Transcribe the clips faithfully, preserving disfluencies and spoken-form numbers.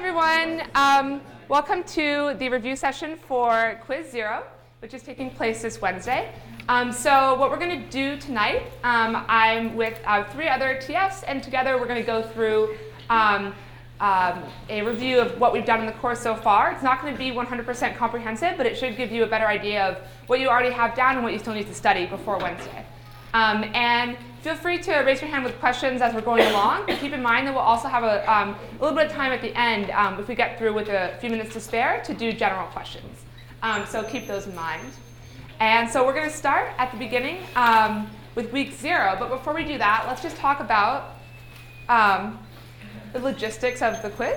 everyone. Um, welcome to the review session for Quiz Zero, which is taking place this Wednesday. Um, so what we're going to do tonight, um, I'm with uh, three other T Fs, and together we're going to go through um, um, a review of what we've done in the course so far. It's not going to be one hundred percent comprehensive, but it should give you a better idea of what you already have down and what you still need to study before Wednesday. Um, and feel free to raise your hand with questions as we're going along. But keep in mind that we'll also have a, um, a little bit of time at the end, um, if we get through with a few minutes to spare, to do general questions. Um, so keep those in mind. And so we're going to start at the beginning um, with week zero. But before we do that, let's just talk about um, the logistics of the quiz.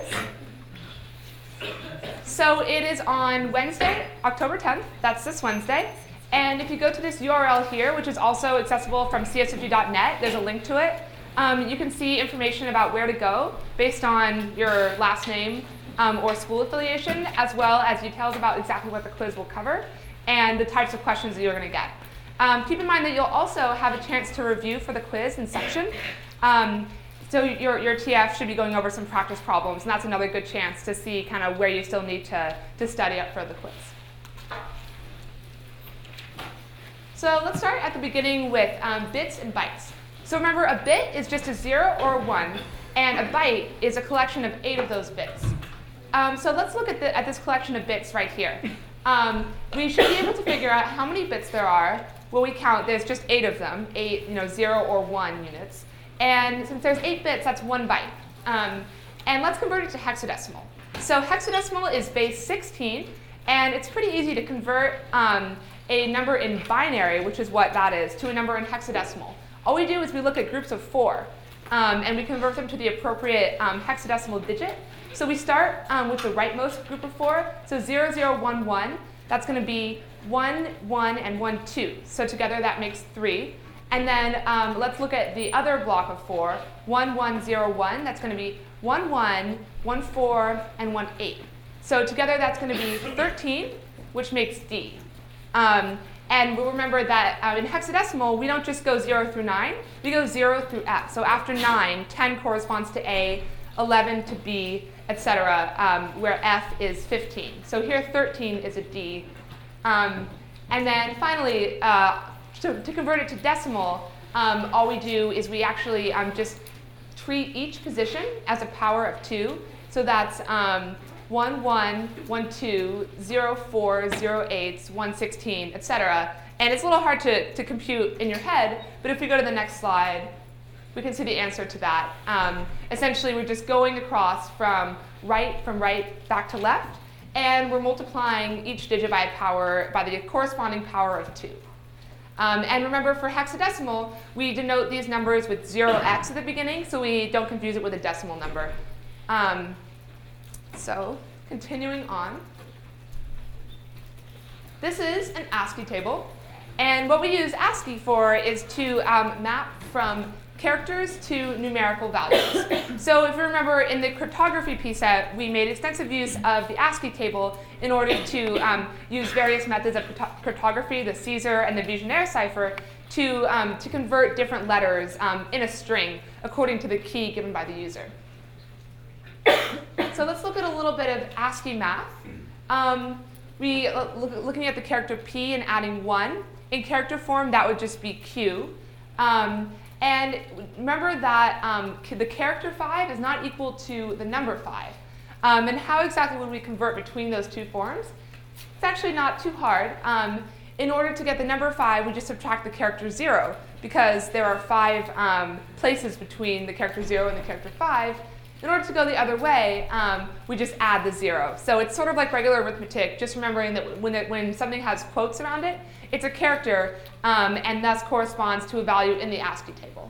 So it is on Wednesday, October tenth. That's this Wednesday. And if you go to this U R L here, which is also accessible from c s f g dot net, there's a link to it. Um, you can see information about where to go based on your last name um, or school affiliation, as well as details about exactly what the quiz will cover and the types of questions that you're going to get. Um, keep in mind that you'll also have a chance to review for the quiz in section. Um, so your, your T F should be going over some practice problems, and that's another good chance to see kind of where you still need to, to study up for the quiz. So let's start at the beginning with um, bits and bytes. So remember, a bit is just a zero or a one, and a byte is a collection of eight of those bits. Um, so let's look at, the, at this collection of bits right here. Um, we should be able to figure out how many bits there are. Well, we count, there's just eight of them, eight, you know, zero or one units. And since there's eight bits, that's one byte. Um, and let's convert it to hexadecimal. So hexadecimal is base sixteen, and it's pretty easy to convert um, a number in binary, which is what that is, to a number in hexadecimal. All we do is we look at groups of four, um, and we convert them to the appropriate um, hexadecimal digit. So we start um, with the rightmost group of four, so zero, zero, one, one. That's going to be one, one, and one, two. So together that makes three. And then um, let's look at the other block of four, one, one, zero, one. That's going to be one, one, one, four, and one, eight. So together that's going to be thirteen, which makes D. Um, and we'll remember that uh, in hexadecimal, we don't just go zero through nine, we go zero through F. So after nine, ten corresponds to A, eleven to B, et cetera, um, where F is fifteen. So here thirteen is a D. Um, and then finally, uh, to, to convert it to decimal, um, all we do is we actually um, just treat each position as a power of two. So that's um, one, one, one, two, zero, four, zero, eight, one, sixteen, et cetera. And it's a little hard to, to compute in your head, but if we go to the next slide, we can see the answer to that. Um, essentially, we're just going across from right, from right back to left, and we're multiplying each digit by a power, by the corresponding power of two. Um, and remember, for hexadecimal, we denote these numbers with zero x at the beginning, so we don't confuse it with a decimal number. Um, So, continuing on, this is an ASCII table, and what we use ASCII for is to um, map from characters to numerical values. So if you remember, in the cryptography P set, we made extensive use of the ASCII table in order to um, use various methods of cryptography, the Caesar and the Vigenère cipher, to, um, to convert different letters um, in a string according to the key given by the user. So let's look at a little bit of ASCII math. Um, we look, looking at the character P and adding one. In character form, that would just be Q. Um, and remember that um, the character five is not equal to the number five. Um, and how exactly would we convert between those two forms? It's actually not too hard. Um, in order to get the number five, we just subtract the character zero, because there are five um, places between the character zero and the character five. In order to go the other way, um, we just add the zero. So it's sort of like regular arithmetic, just remembering that when, it, when something has quotes around it, it's a character, um, and thus corresponds to a value in the ASCII table.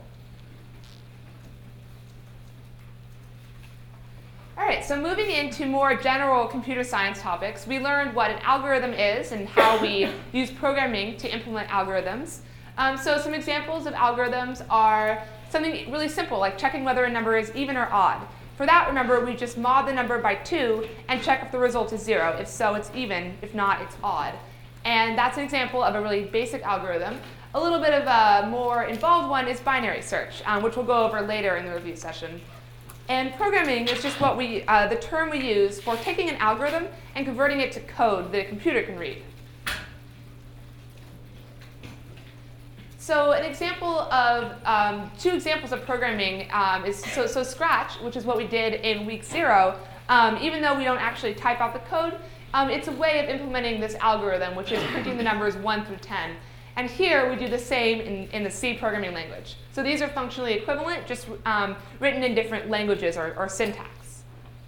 All right, so moving into more general computer science topics, we learned what an algorithm is and how we use programming to implement algorithms. Um, so some examples of algorithms are something really simple, like checking whether a number is even or odd. For that, remember, we just mod the number by two and check if the result is zero. If so, it's even. If not, it's odd. And that's an example of a really basic algorithm. A little bit of a more involved one is binary search, um, which we'll go over later in the review session. And programming is just what we, uh, the term we use for taking an algorithm and converting it to code that a computer can read. So an example of, um, two examples of programming um, is, so, so Scratch, which is what we did in week zero, um, even though we don't actually type out the code, um, it's a way of implementing this algorithm, which is printing the numbers one through ten. And here we do the same in, in the C programming language. So these are functionally equivalent, just um, written in different languages or, or syntax.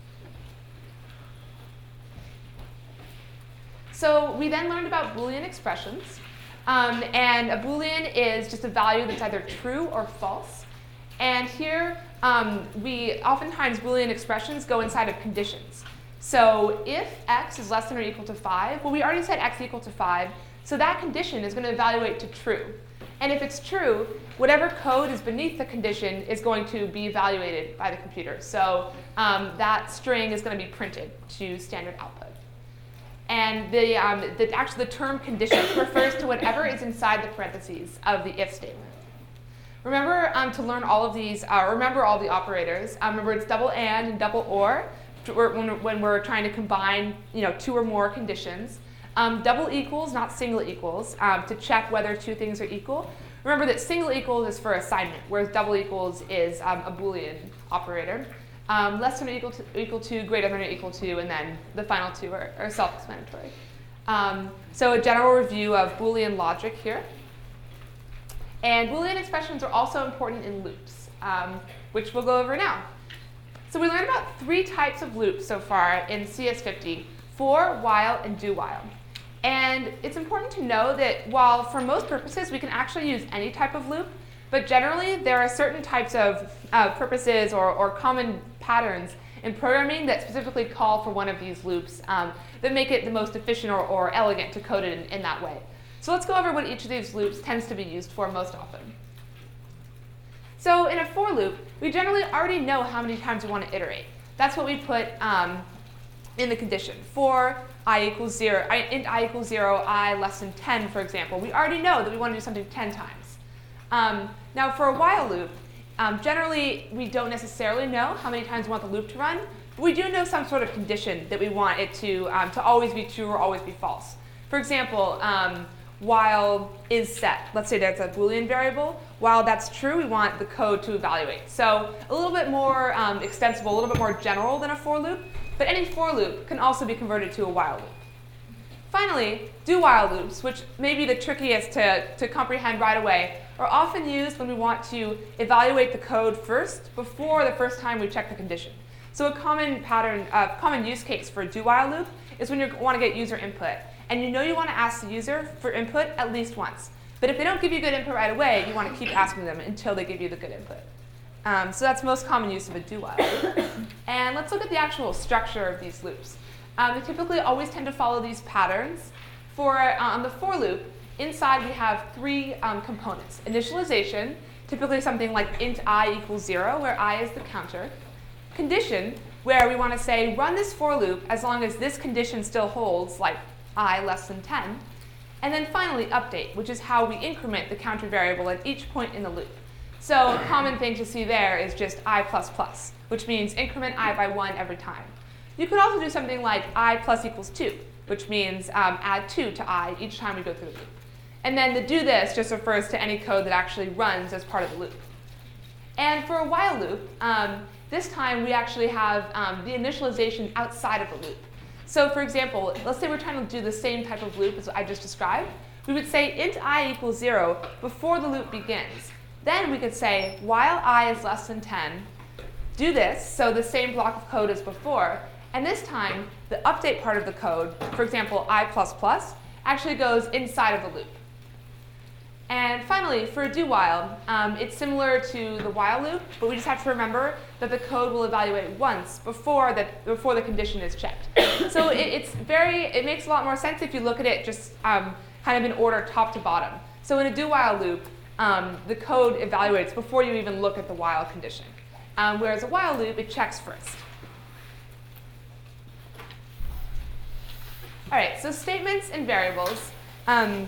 So we then learned about Boolean expressions. Um, and a Boolean is just a value that's either true or false. And here, um, we oftentimes Boolean expressions go inside of conditions. So if x is less than or equal to five, well, we already said x equal to five, so that condition is going to evaluate to true. And if it's true, whatever code is beneath the condition is going to be evaluated by the computer. So um, that string is going to be printed to standard output. And the, um, the, actually the term condition refers to whatever is inside the parentheses of the if statement. Remember um, to learn all of these, uh, remember all the operators. Um, remember it's double and and double or when, when we're trying to combine you know, two or more conditions. Um, double equals, not single equals, um, to check whether two things are equal. Remember that single equals is for assignment, whereas double equals is um, a Boolean operator. Um, less than or equal to, equal to, greater than or equal to, and then the final two are, are self-explanatory. Um, so a general review of Boolean logic here. And Boolean expressions are also important in loops, um, which we'll go over now. So we learned about three types of loops so far in C S fifty, for, while, and do while. And it's important to know that while for most purposes we can actually use any type of loop, but generally there are certain types of uh, purposes or, or common patterns in programming that specifically call for one of these loops um, that make it the most efficient or, or elegant to code it in, in that way. So let's go over what each of these loops tends to be used for most often. So in a for loop, we generally already know how many times we want to iterate. That's what we put um, in the condition. For I equals zero, I, int I equals zero, I less than ten, for example. We already know that we want to do something ten times. Um, now for a while loop, um, generally we don't necessarily know how many times we want the loop to run, but we do know some sort of condition that we want it to, um, to always be true or always be false. For example, um, while is set. Let's say that's a Boolean variable. While that's true, we want the code to evaluate. So a little bit more um, extensible, a little bit more general than a for loop, but any for loop can also be converted to a while loop. Finally, do while loops, which may be the trickiest to, to comprehend right away, are often used when we want to evaluate the code first before the first time we check the condition. So a common pattern, uh, common use case for a do while loop is when you want to get user input. And you know you want to ask the user for input at least once. But if they don't give you good input right away, you want to keep asking them until they give you the good input. Um, so that's most common use of a do while loop. And let's look at the actual structure of these loops. Um, they typically always tend to follow these patterns. For uh, on the for loop, inside we have three um, components. Initialization, typically something like int I equals zero, where I is the counter. Condition, where we want to say run this for loop as long as this condition still holds, like I less than ten. And then finally, update, which is how we increment the counter variable at each point in the loop. So a common thing to see there is just I plus plus, which means increment I by one every time. You could also do something like I plus equals two, which means um, add two to I each time we go through the loop. And then the do this just refers to any code that actually runs as part of the loop. And for a while loop, um, this time we actually have um, the initialization outside of the loop. So for example, let's say we're trying to do the same type of loop as I just described. We would say int I equals zero before the loop begins. Then we could say while I is less than ten, do this, so the same block of code as before. And this time, the update part of the code, for example, I plus plus, actually goes inside of the loop. And finally, for a do while, um, it's similar to the while loop, but we just have to remember that the code will evaluate once before, that, before the condition is checked. So it, it's very, it makes a lot more sense if you look at it just um, kind of in order top to bottom. So in a do while loop, um, the code evaluates before you even look at the while condition. Um, whereas a while loop, it checks first. All right, so statements and variables. Um,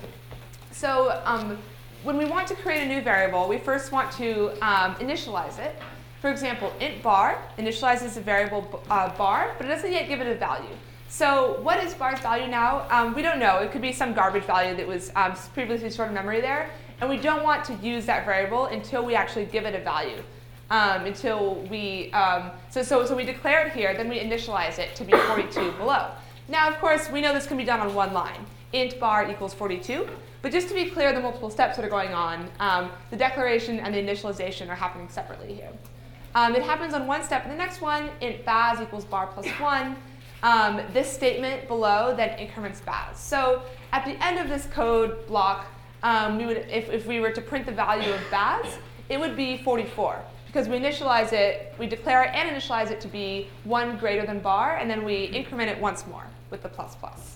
so um, when we want to create a new variable, we first want to um, initialize it. For example, int bar initializes a variable uh, bar, but it doesn't yet give it a value. So what is bar's value now? Um, we don't know. It could be some garbage value that was um, previously stored in memory there. And we don't want to use that variable until we actually give it a value. Um, until we, um, so, so, so we declare it here, then we initialize it to be forty-two below. Now, of course, we know this can be done on one line. Int bar equals forty-two. But just to be clear, the multiple steps that are going on, um, the declaration and the initialization are happening separately here. Um, it happens on one step. In the next one, int baz equals bar plus one. Um, this statement below then increments baz. So at the end of this code block, um, we would, if, if we were to print the value of baz, it would be forty-four. Because we initialize it, we declare it and initialize it to be one greater than bar, and then we increment it once more with the plus plus.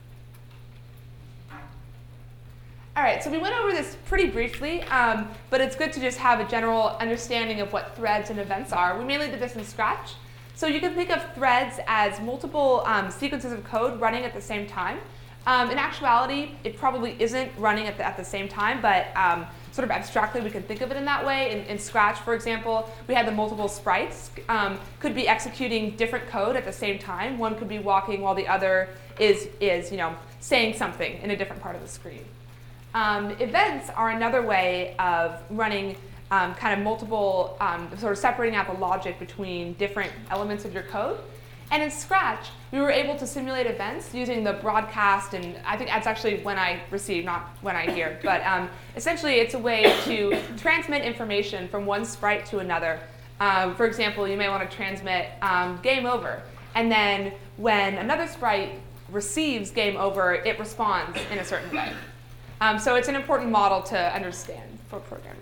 All right, so we went over this pretty briefly, um, but it's good to just have a general understanding of what threads and events are. We mainly did this in Scratch. So you can think of threads as multiple um, sequences of code running at the same time. Um, in actuality, it probably isn't running at the, at the same time, but um, sort of abstractly we can think of it in that way. In, in Scratch, for example, we had the multiple sprites, um, could be executing different code at the same time. One could be walking while the other is, is you know, saying something in a different part of the screen. Um, events are another way of running um, kind of multiple, um, sort of separating out the logic between different elements of your code. And in Scratch, we were able to simulate events using the broadcast, and I think that's actually when I receive, not when I hear. But um, essentially, it's a way to transmit information from one sprite to another. Um, for example, you may want to transmit um, game over. And then when another sprite receives game over, it responds in a certain way. Um, so it's an important model to understand for programming.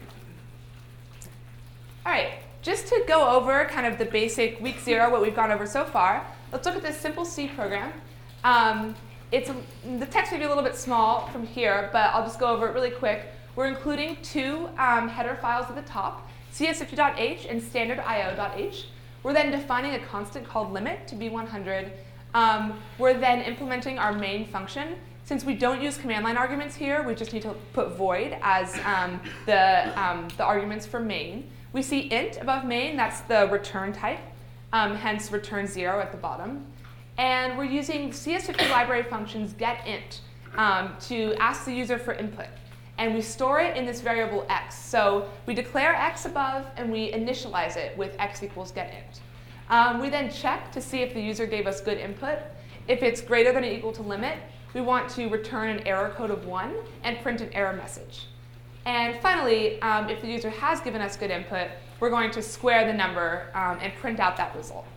All right. Just to go over kind of the basic week zero, what we've gone over so far, let's look at this simple C program. Um, it's a, the text may be a little bit small from here, but I'll just go over it really quick. We're including two um, header files at the top, C S fifty dot H and standard I O dot H. We're then defining a constant called limit to be one hundred. Um, we're then implementing our main function. Since we don't use command line arguments here, we just need to put void as um, the, um, the arguments for main. We see int above main, that's the return type, um, hence return zero at the bottom. And we're using C S fifty library functions getInt um, to ask the user for input. And we store it in this variable x. So we declare x above, and we initialize it with x equals getInt. Um, we then check to see if the user gave us good input. If it's greater than or equal to limit, we want to return an error code of one and print an error message. And finally, um, if the user has given us good input, we're going to square the number um, and print out that result.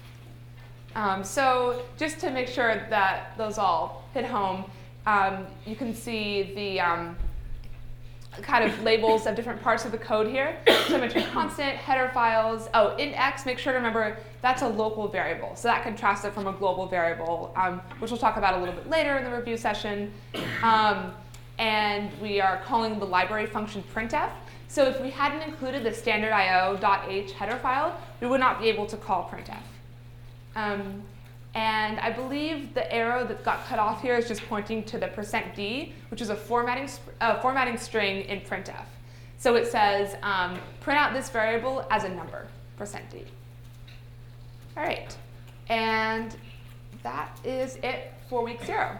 Um, so just to make sure that those all hit home, um, you can see the um, kind of labels of different parts of the code here. So I mentioned constant, header files. Oh, int x, make sure to remember that's a local variable. So that contrasts it from a global variable, um, which we'll talk about a little bit later in the review session. Um, and we are calling the library function printf. So if we hadn't included the standard I O dot H header file, we would not be able to call printf. Um, and I believe the arrow that got cut off here is just pointing to the percent %d, which is a formatting, uh, formatting string in printf. So it says, um, print out this variable as a number, percent %d. All right, and that is it for week zero.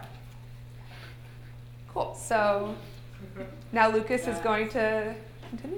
Cool, so now Lucas is going to continue.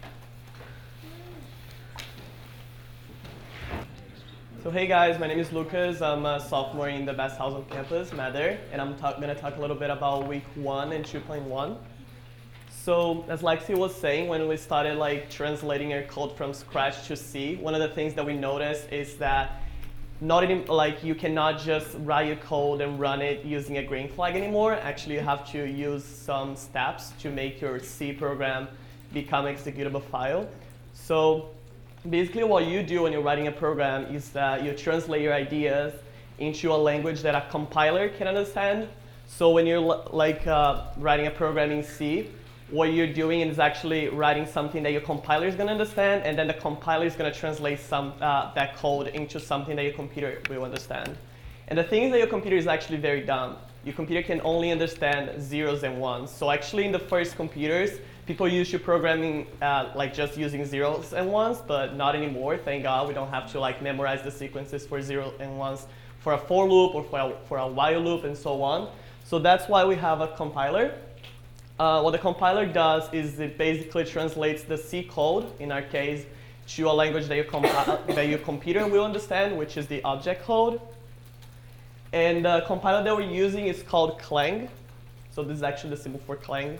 So hey guys, my name is Lucas. I'm a sophomore in the best house on campus, Mather, and I'm going to talk a little bit about week one and two point one. So as Lexi was saying, when we started like translating our code from Scratch to C, one of the things that we noticed is that not even, like you cannot just write your code and run it using a green flag anymore. Actually, you have to use some steps to make your C program become an executable file. So basically what you do when you're writing a program is that you translate your ideas into a language that a compiler can understand. So when you're like uh, writing a program in C, what you're doing is actually writing something that your compiler is going to understand, and then the compiler is going to translate some, uh, that code into something that your computer will understand. And the thing is that your computer is actually very dumb. Your computer can only understand zeros and ones. So actually in the first computers, People used to programming uh, like just using zeros and ones, but not anymore. Thank God we don't have to like memorize the sequences for zero and ones for a for loop or for a, for a while loop and so on. So that's why we have a compiler. Uh, what the compiler does is it basically translates the C code, in our case, to a language that, you that your computer will understand, which is the object code. And the compiler that we're using is called Clang. So this is actually the symbol for Clang.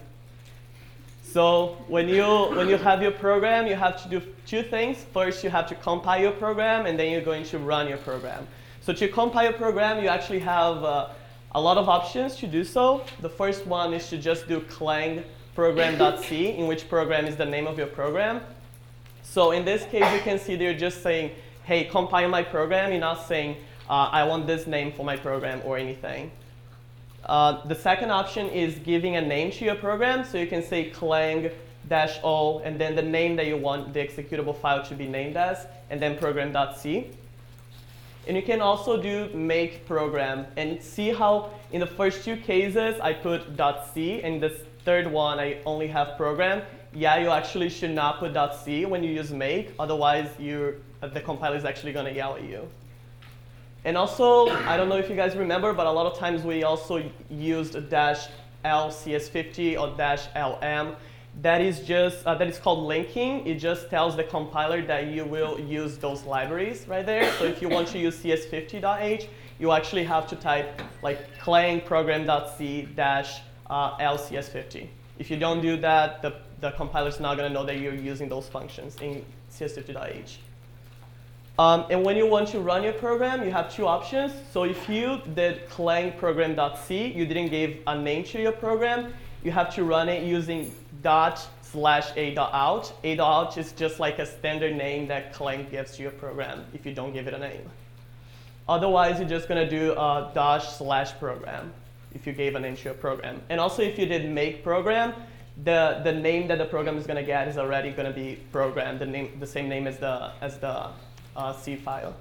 So when you, when you have your program, you have to do two things. First, you have to compile your program, and then you're going to run your program. So to compile your program, you actually have uh, a lot of options to do so. The first one is to just do clang program.c, in which program is the name of your program. So in this case, you can see they're just saying, hey, compile my program. You're not saying, uh, I want this name for my program or anything. Uh, the second option is giving a name to your program. So you can say clang-o, and then the name that you want the executable file to be named as, and then program.c. And you can also do make program, and see how in the first two cases I put .c, and this third one I only have program. Yeah, you actually should not put .c when you use make, otherwise you're, the compiler is actually going to yell at you. And also, I don't know if you guys remember, but a lot of times we also used dash L C S fifty or dash L M. That is just, uh, that is called linking. It just tells the compiler that you will use those libraries right there. So if you want to use C S fifty dot H, you actually have to type like clang program.c dash L C S fifty. If you don't do that, the, the compiler's not going to know that you're using those functions in C S fifty dot H. Um, and when you want to run your program, you have two options. So if you did clang program.c, you didn't give a name to your program, you have to run it using dot slash a dot out. A dot out is just like a standard name that Clang gives to your program if you don't give it a name. Otherwise, you're just going to do uh, dash slash program if you gave a name to your program. And also, if you did make program, the, the name that the program is going to get is already going to be program, the, name, the same name as the, as the uh, C file.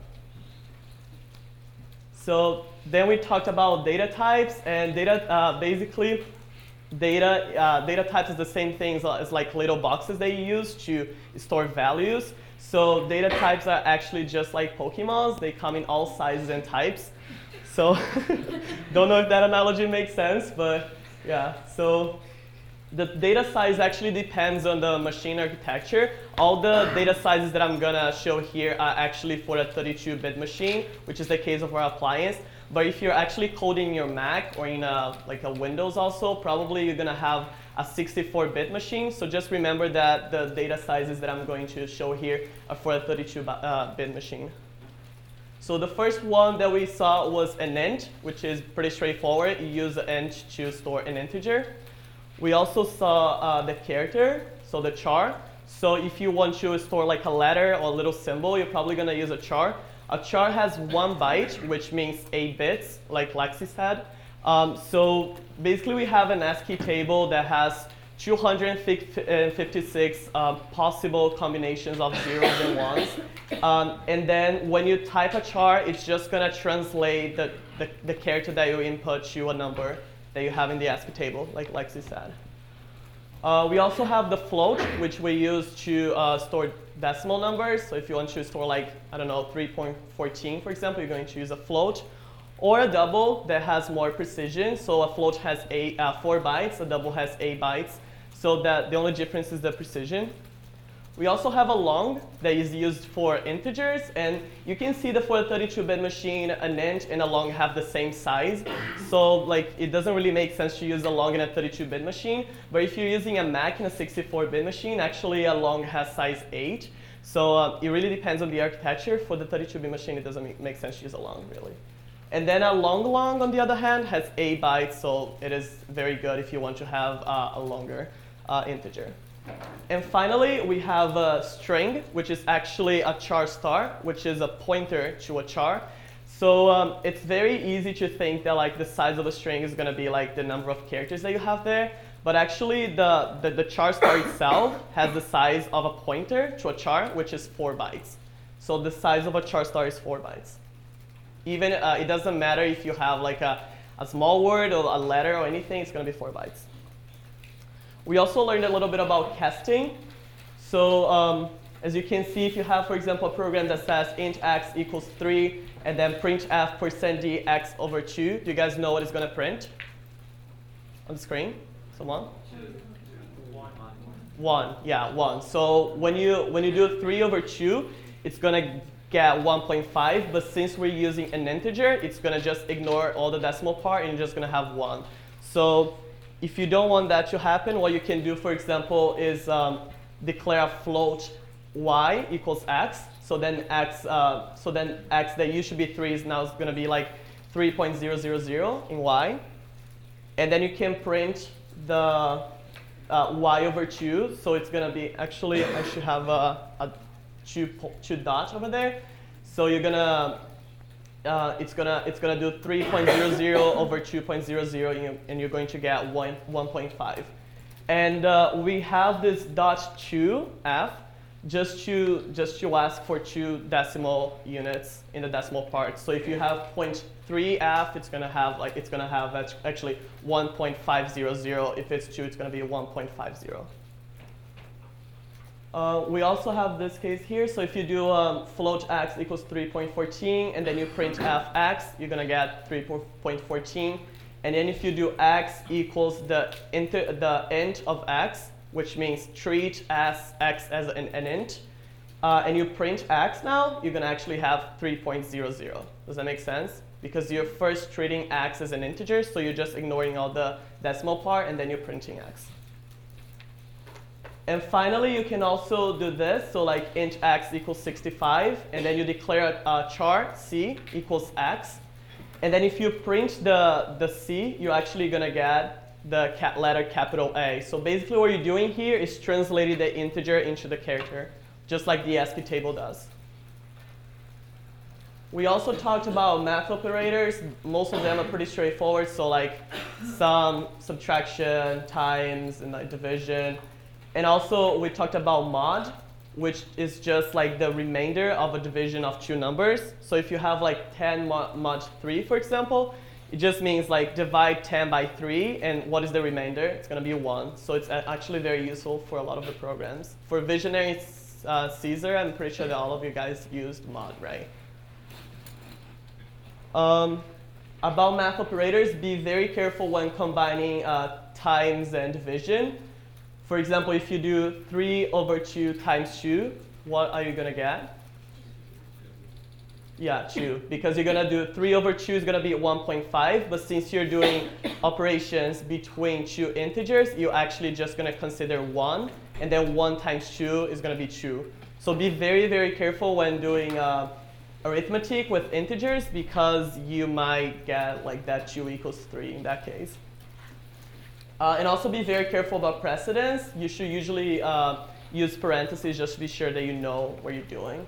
So then we talked about data types, and data uh, basically, Data, uh, data types is the same thing as, as like little boxes that you use to store values. So data types are actually just like Pokemons. They come in all sizes and types. So don't know if that analogy makes sense, but yeah. So the data size actually depends on the machine architecture. All the data sizes that I'm gonna show here are actually for a thirty-two bit machine, which is the case of our appliance. But if you're actually coding in your Mac or in a, like a Windows also, probably you're gonna have a sixty-four bit machine. So just remember that the data sizes that I'm going to show here are for a thirty-two bit machine. So the first one that we saw was an int, which is pretty straightforward. You use an int to store an integer. We also saw uh, the character, so the char. So if you want to store like a letter or a little symbol, you're probably gonna use a char. A char has one byte, which means eight bits, like Lexi said. Um, so basically, we have an ASCII table that has two hundred fifty-six uh, possible combinations of zeros and ones. Um, and then when you type a char, it's just going to translate the, the, the character that you input to a number that you have in the ASCII table, like Lexi said. Uh, we also have the float, which we use to uh, store decimal numbers. So if you want to store like, I don't know, three point one four, for example, you're going to use a float. Or a double that has more precision. So a float has eight, uh, four bytes, a double has eight bytes. So that the only difference is the precision. We also have a long that is used for integers. And you can see that for a thirty-two bit machine, an int and a long have the same size. So like, it doesn't really make sense to use a long in a thirty-two bit machine. But if you're using a Mac in a sixty-four bit machine, actually a long has size eight. So uh, it really depends on the architecture. For the thirty-two bit machine, it doesn't make sense to use a long, really. And then a long long, on the other hand, has eight bytes. So it is very good if you want to have uh, a longer uh, integer. And finally, we have a string, which is actually a char star, which is a pointer to a char. So um, it's very easy to think that like the size of a string is going to be like the number of characters that you have there. But actually, the, the, the char star itself has the size of a pointer to a char, which is four bytes. So the size of a char star is four bytes. Even uh, it doesn't matter if you have like a, a small word or a letter or anything, it's going to be four bytes. We also learned a little bit about casting. So um, as you can see, if you have, for example, a program that says int x equals three, and then printf percent d x over two, do you guys know what it's going to print on the screen? Someone? One, yeah, one. So when you when you do three over two, it's gonna get one point five. But since we're using an integer, it's gonna just ignore all the decimal part and you're just gonna have one. So if you don't want that to happen, what you can do, for example, is um, declare a float y equals x. So then x, uh, so then x that used to be three is now gonna be like three point zero zero zero in y, and then you can print the Uh, y over two, so it's gonna be, actually I should have a, a two, two dot over there. So you're gonna, uh, it's gonna it's gonna do three point zero zero over two point zero zero, and, you, and you're going to get one, one point five. And uh, we have this dot two f just to just to ask for two decimal units in the decimal part. So if you have zero point three f, it's gonna have like it's gonna have actually one point five zero zero. If it's two, it's gonna be one point five zero. Uh, we also have this case here. So if you do um, float x equals three point one four, and then you print fx, you're gonna get three point one four. And then if you do x equals the inter the int of x, which means treat as x as an, an int, uh, and you print x now, you're gonna actually have three point zero zero. Does that make sense? Because you're first treating x as an integer, so you're just ignoring all the decimal part, and then you're printing x. And finally, you can also do this. So like int x equals sixty-five, and then you declare a, a char c equals x. And then if you print the, the c, you're actually gonna get the cap letter capital A. So basically what you're doing here is translating the integer into the character, just like the ASCII table does. We also talked about math operators. Most of them are pretty straightforward. So like sum, subtraction, times, and like division. And also we talked about mod, which is just like the remainder of a division of two numbers. So if you have like ten mod, mod three, for example, it just means like divide ten by three, and what is the remainder? It's gonna be one. So it's actually very useful for a lot of the programs. For Visionary uh, Caesar, I'm pretty sure that all of you guys used mod, right? Um, about math operators, be very careful when combining uh, times and division. For example, if you do three over two times two, what are you gonna get? Yeah, two, because you're gonna do three over two is gonna be one point five, but since you're doing operations between two integers, you're actually just gonna consider one, and then one times two is gonna be two. So be very, very careful when doing uh, arithmetic with integers, because you might get like that two equals three in that case. Uh, and also be very careful about precedence. You should usually uh, use parentheses just to be sure that you know what you're doing.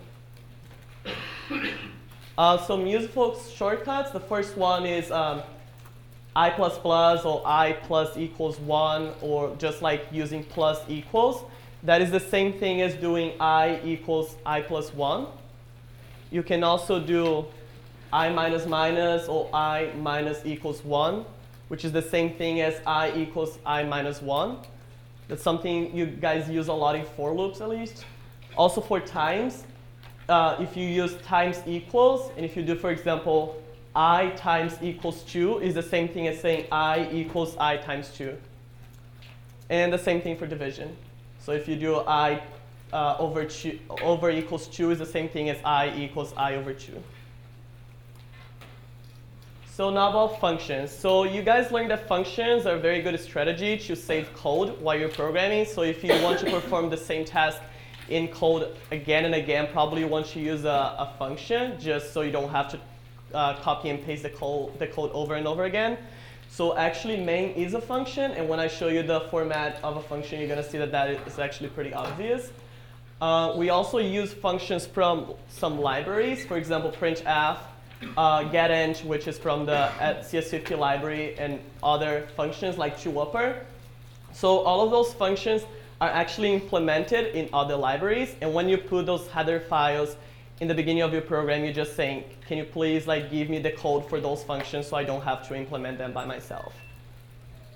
Uh, some useful shortcuts. The first one is um, I plus plus or I plus equals one, or just like using plus equals. That is the same thing as doing I equals I plus one. You can also do I minus minus or I minus equals one, which is the same thing as I equals I minus one. That's something you guys use a lot in for loops, at least. Also for times, uh, if you use times equals, and if you do, for example, I times equals two, is the same thing as saying I equals I times two. And the same thing for division. So if you do I uh, over, two, over equals two, is the same thing as I equals I over two. So now about functions. So you guys learned that functions are a very good strategy to save code while you're programming. So if you want to perform the same task in code again and again, probably you want to use a, a function just so you don't have to uh, copy and paste the code, the code over and over again. So actually main is a function, and when I show you the format of a function, you're gonna see that that is actually pretty obvious. Uh, we also use functions from some libraries, for example, printf, Uh, getInt, which is from the C S fifty library, and other functions like toupper. So all of those functions are actually implemented in other libraries, and when you put those header files in the beginning of your program, you're just saying, can you please like give me the code for those functions so I don't have to implement them by myself.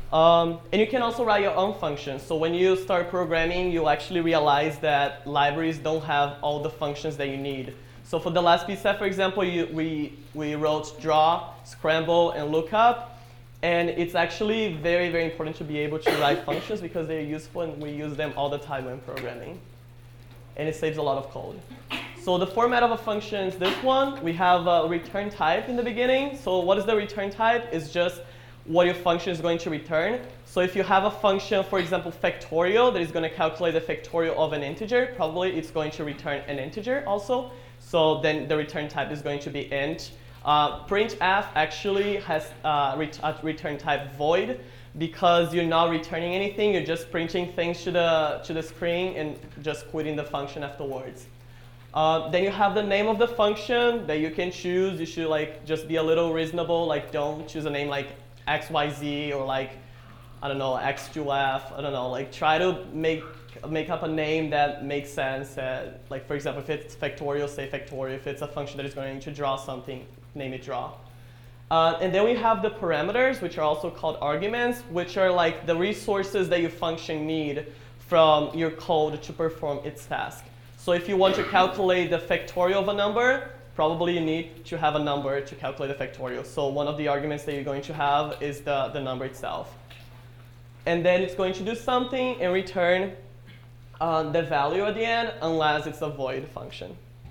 Um, and you can also write your own functions. So when you start programming, you'll actually realize that libraries don't have all the functions that you need. So for the last B set, for example, you, we, we wrote draw, scramble, and lookup. And it's actually very, very important to be able to write functions because they're useful and we use them all the time when programming. And it saves a lot of code. So the format of a function is this one. We have a return type in the beginning. So what is the return type? It's just what your function is going to return. So if you have a function, for example, factorial, that is going to calculate the factorial of an integer, probably it's going to return an integer also. So then the return type is going to be int. Uh, printf actually has uh, ret a return type void because you're not returning anything. You're just printing things to the, to the screen and just quitting the function afterwards. Uh, then you have the name of the function that you can choose. You should like just be a little reasonable. Like don't choose a name like X Y Z or like, I don't know, X two F. I don't know. Like try to make make up a name that makes sense. Uh, like for example, if it's factorial, say factorial. If it's a function that is going to draw something, name it draw. Uh, and then we have the parameters, which are also called arguments, which are like the resources that your function need from your code to perform its task. So if you want to calculate the factorial of a number, probably you need to have a number to calculate the factorial. So one of the arguments that you're going to have is the, the number itself. And then it's going to do something and return uh, the value at the end, unless it's a void function.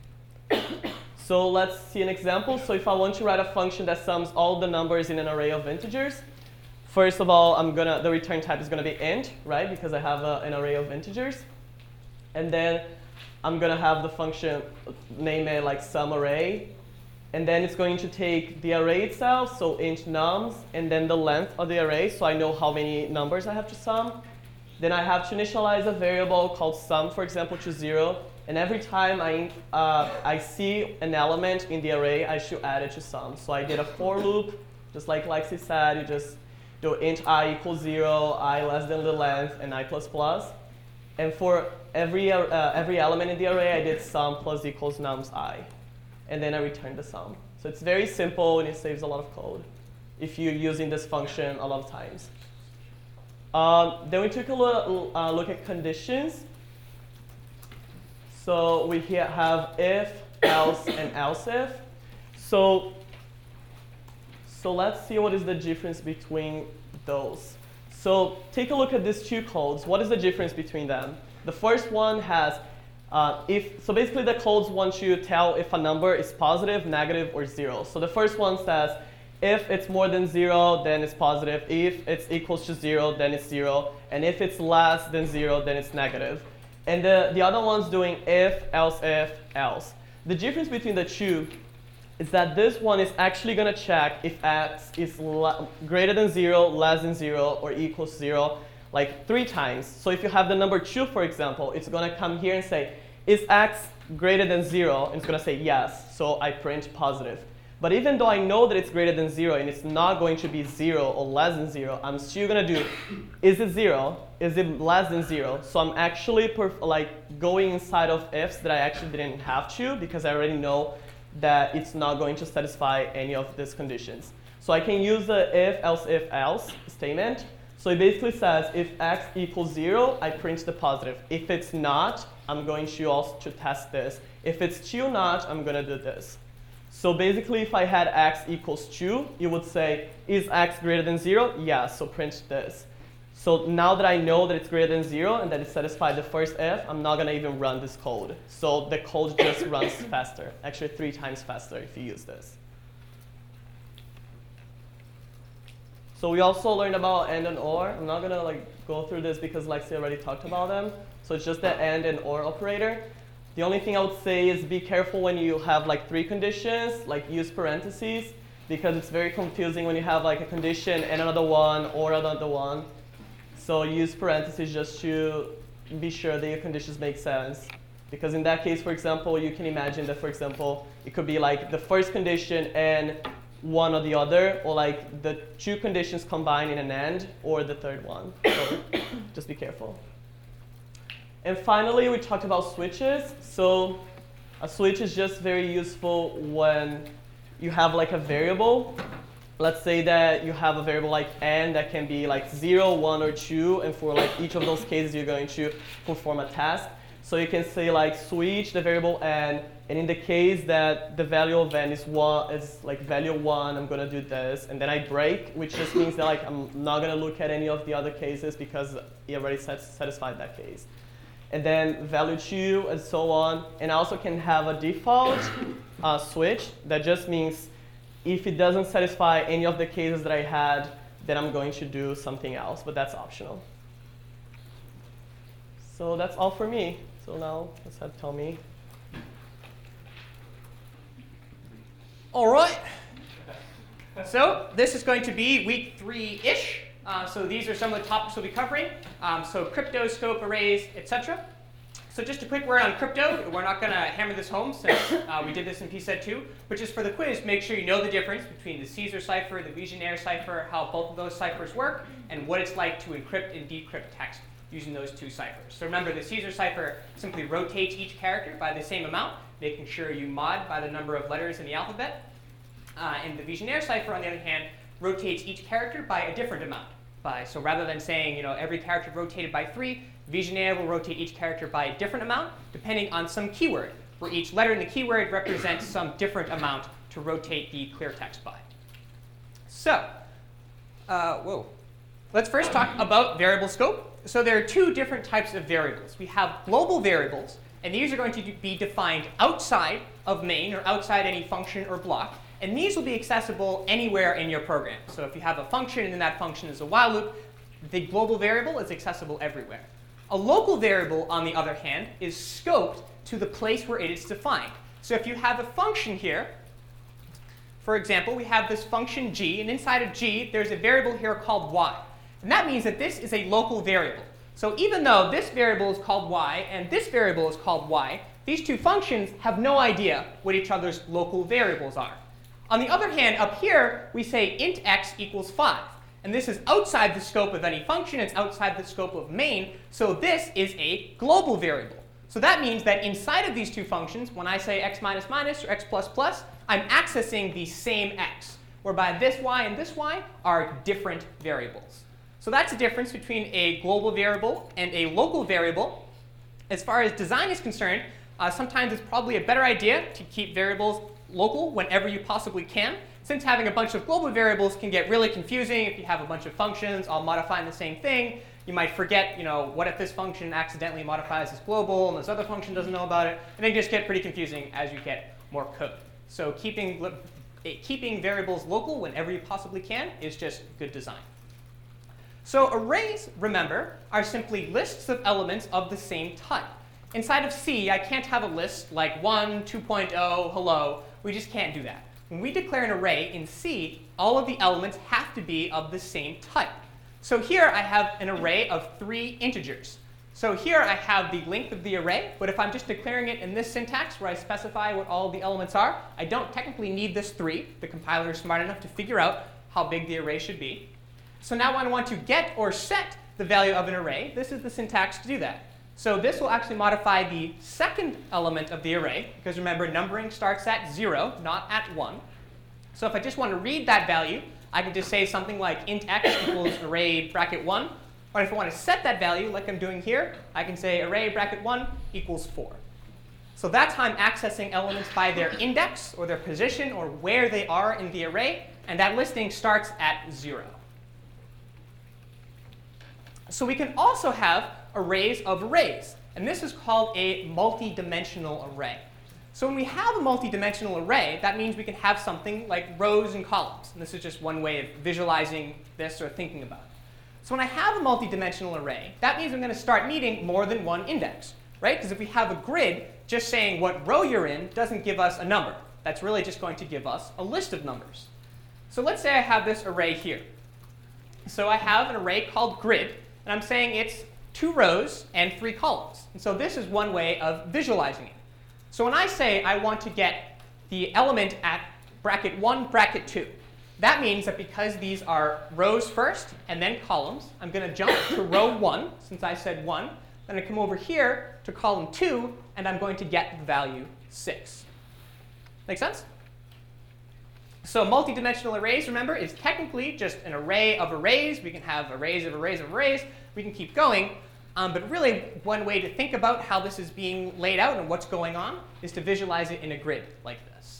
So let's see an example. So if I want to write a function that sums all the numbers in an array of integers, first of all, I'm gonna, the return type is going to be int, right? Because I have a, an array of integers. And then I'm going to have the function name it like sum array. And then it's going to take the array itself, so int nums, and then the length of the array, so I know how many numbers I have to sum. Then I have to initialize a variable called sum, for example, to zero. And every time I, uh, I see an element in the array, I should add it to sum. So I did a for loop, just like Lexi said. You just do int I equals zero, I less than the length, and I plus plus. And for every, uh, every element in the array, I did sum plus equals nums I. And then I returned the sum. So it's very simple, and it saves a lot of code if you're using this function a lot of times. Um, then we took a look, uh, look at conditions. So we here have if, else, and else if. So, so let's see what is the difference between those. So take a look at these two codes. What is the difference between them? The first one has uh, if. So basically the codes want you to tell if a number is positive, negative, or zero. So the first one says if it's more than zero, then it's positive. If it's equals to zero, then it's zero. And if it's less than zero, then it's negative. And the, the other one's doing if, else if, else. The difference between the two is that this one is actually going to check if x is greater than zero, less than zero, or equals to zero, like three times. So if you have the number two, for example, it's going to come here and say, is x greater than zero? And it's going to say yes, so I print positive. But even though I know that it's greater than zero and it's not going to be zero or less than zero, I'm still going to do, is it zero? Is it less than zero? So I'm actually perf like going inside of ifs that I actually didn't have to because I already know that it's not going to satisfy any of these conditions. So I can use the if, else, if, else statement. So it basically says if x equals zero, I print the positive. If it's not, I'm going to also to test this. If it's still not, I'm going to do this. So basically, if I had x equals two, you would say, is x greater than zero? Yes, so print this. So now that I know that it's greater than zero and that it satisfied the first if, I'm not going to even run this code. So the code just runs faster, actually three times faster if you use this. So we also learned about and and or. I'm not going to like go through this because Lexi already talked about them. So it's just the and and or operator. The only thing I would say is be careful when you have like three conditions, like use parentheses, because it's very confusing when you have like a condition and another one or another one. So use parentheses just to be sure that your conditions make sense. Because in that case, for example, you can imagine that, for example, it could be like the first condition and one or the other, or like the two conditions combined in an and, or the third one. So just be careful. And finally, we talked about switches. So a switch is just very useful when you have like a variable let's say that you have a variable like n that can be like zero, one, or two, and for like each of those cases, you're going to perform a task. So you can say like switch the variable n, and in the case that the value of n is one, is like value one, I'm gonna do this, and then I break, which just means that like I'm not gonna look at any of the other cases because it already sat satisfied that case. And then value two, and so on. And I also can have a default uh, switch that just means if it doesn't satisfy any of the cases that I had, then I'm going to do something else, but that's optional. So that's all for me. So now let's have Tommy. All right. So this is going to be week three-ish. Uh, so these are some of the topics we'll be covering. Um, so crypto, scope, arrays, et cetera. So just a quick word on crypto. We're not going to hammer this home since uh, we did this in P SET two. But just for the quiz, make sure you know the difference between the Caesar cipher, the Vigenère cipher, how both of those ciphers work, and what it's like to encrypt and decrypt text using those two ciphers. So remember, the Caesar cipher simply rotates each character by the same amount, making sure you mod by the number of letters in the alphabet. Uh, and the Vigenère cipher, on the other hand, rotates each character by a different amount. By, so rather than saying, you know, every character rotated by three, Vigenère will rotate each character by a different amount, depending on some keyword, where each letter in the keyword represents some different amount to rotate the clear text by. So, uh, whoa. Let's first talk about variable scope. So there are two different types of variables. We have global variables, and these are going to be defined outside of main or outside any function or block. And these will be accessible anywhere in your program. So if you have a function and then that function is a while loop, the global variable is accessible everywhere. A local variable, on the other hand, is scoped to the place where it is defined. So if you have a function here, for example, we have this function g, and inside of g, there's a variable here called y. And that means that this is a local variable. So even though this variable is called y and this variable is called y, these two functions have no idea what each other's local variables are. On the other hand, up here, we say int x equals five. And this is outside the scope of any function. It's outside the scope of main. So this is a global variable. So that means that inside of these two functions, when I say x minus minus or x plus plus, I'm accessing the same x, whereby this y and this y are different variables. So that's the difference between a global variable and a local variable. As far as design is concerned, uh, sometimes it's probably a better idea to keep variables local whenever you possibly can, since having a bunch of global variables can get really confusing. If you have a bunch of functions all modifying the same thing, you might forget, you know, what if this function accidentally modifies this global and this other function doesn't know about it, and they just get pretty confusing as you get more code. So keeping, keeping variables local whenever you possibly can is just good design. So arrays, remember, are simply lists of elements of the same type. Inside of C, I can't have a list like one, two point oh, hello. We just can't do that. When we declare an array in C, all of the elements have to be of the same type. So here I have an array of three integers. So here I have the length of the array, but if I'm just declaring it in this syntax where I specify what all of the elements are, I don't technically need this three. The compiler is smart enough to figure out how big the array should be. So now when I want to get or set the value of an array, this is the syntax to do that. So this will actually modify the second element of the array, because remember, numbering starts at zero, not at one. So if I just want to read that value, I can just say something like int x equals array bracket one. Or if I want to set that value, like I'm doing here, I can say array bracket one equals four. So that's how I'm accessing elements by their index, or their position, or where they are in the array. And that listing starts at zero. So we can also have arrays of arrays. And this is called a multi-dimensional array. So when we have a multi-dimensional array, that means we can have something like rows and columns. And this is just one way of visualizing this or thinking about it. So when I have a multi-dimensional array, that means I'm going to start needing more than one index, right? Because if we have a grid, just saying what row you're in doesn't give us a number. That's really just going to give us a list of numbers. So let's say I have this array here. So I have an array called grid, and I'm saying it's two rows and three columns. And so this is one way of visualizing it. So when I say I want to get the element at bracket one, bracket two, that means that because these are rows first and then columns, I'm going to jump to row one, since I said one. Then I come over here to column two, and I'm going to get the value six. Make sense? So multidimensional arrays, remember, is technically just an array of arrays. We can have arrays of arrays of arrays. We can keep going. Um, but really, one way to think about how this is being laid out and what's going on is to visualize it in a grid like this.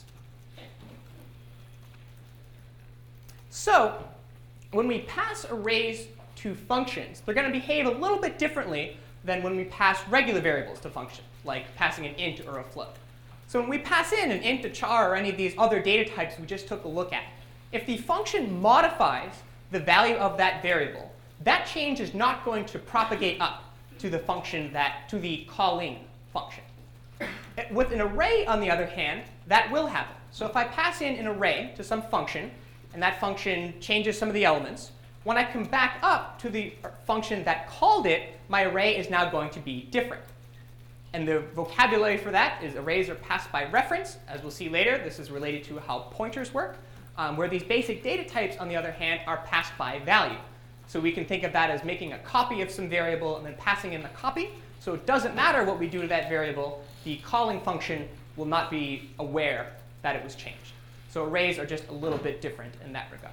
So when we pass arrays to functions, they're going to behave a little bit differently than when we pass regular variables to functions, like passing an int or a float. So when we pass in an int, a char, or any of these other data types we just took a look at, if the function modifies the value of that variable, that change is not going to propagate up to the function that, to the calling function. With an array, on the other hand, that will happen. So if I pass in an array to some function, and that function changes some of the elements, when I come back up to the function that called it, my array is now going to be different. And the vocabulary for that is arrays are passed by reference. As we'll see later, this is related to how pointers work, um, where these basic data types, on the other hand, are passed by value. So we can think of that as making a copy of some variable and then passing in the copy. So it doesn't matter what we do to that variable. The calling function will not be aware that it was changed. So arrays are just a little bit different in that regard.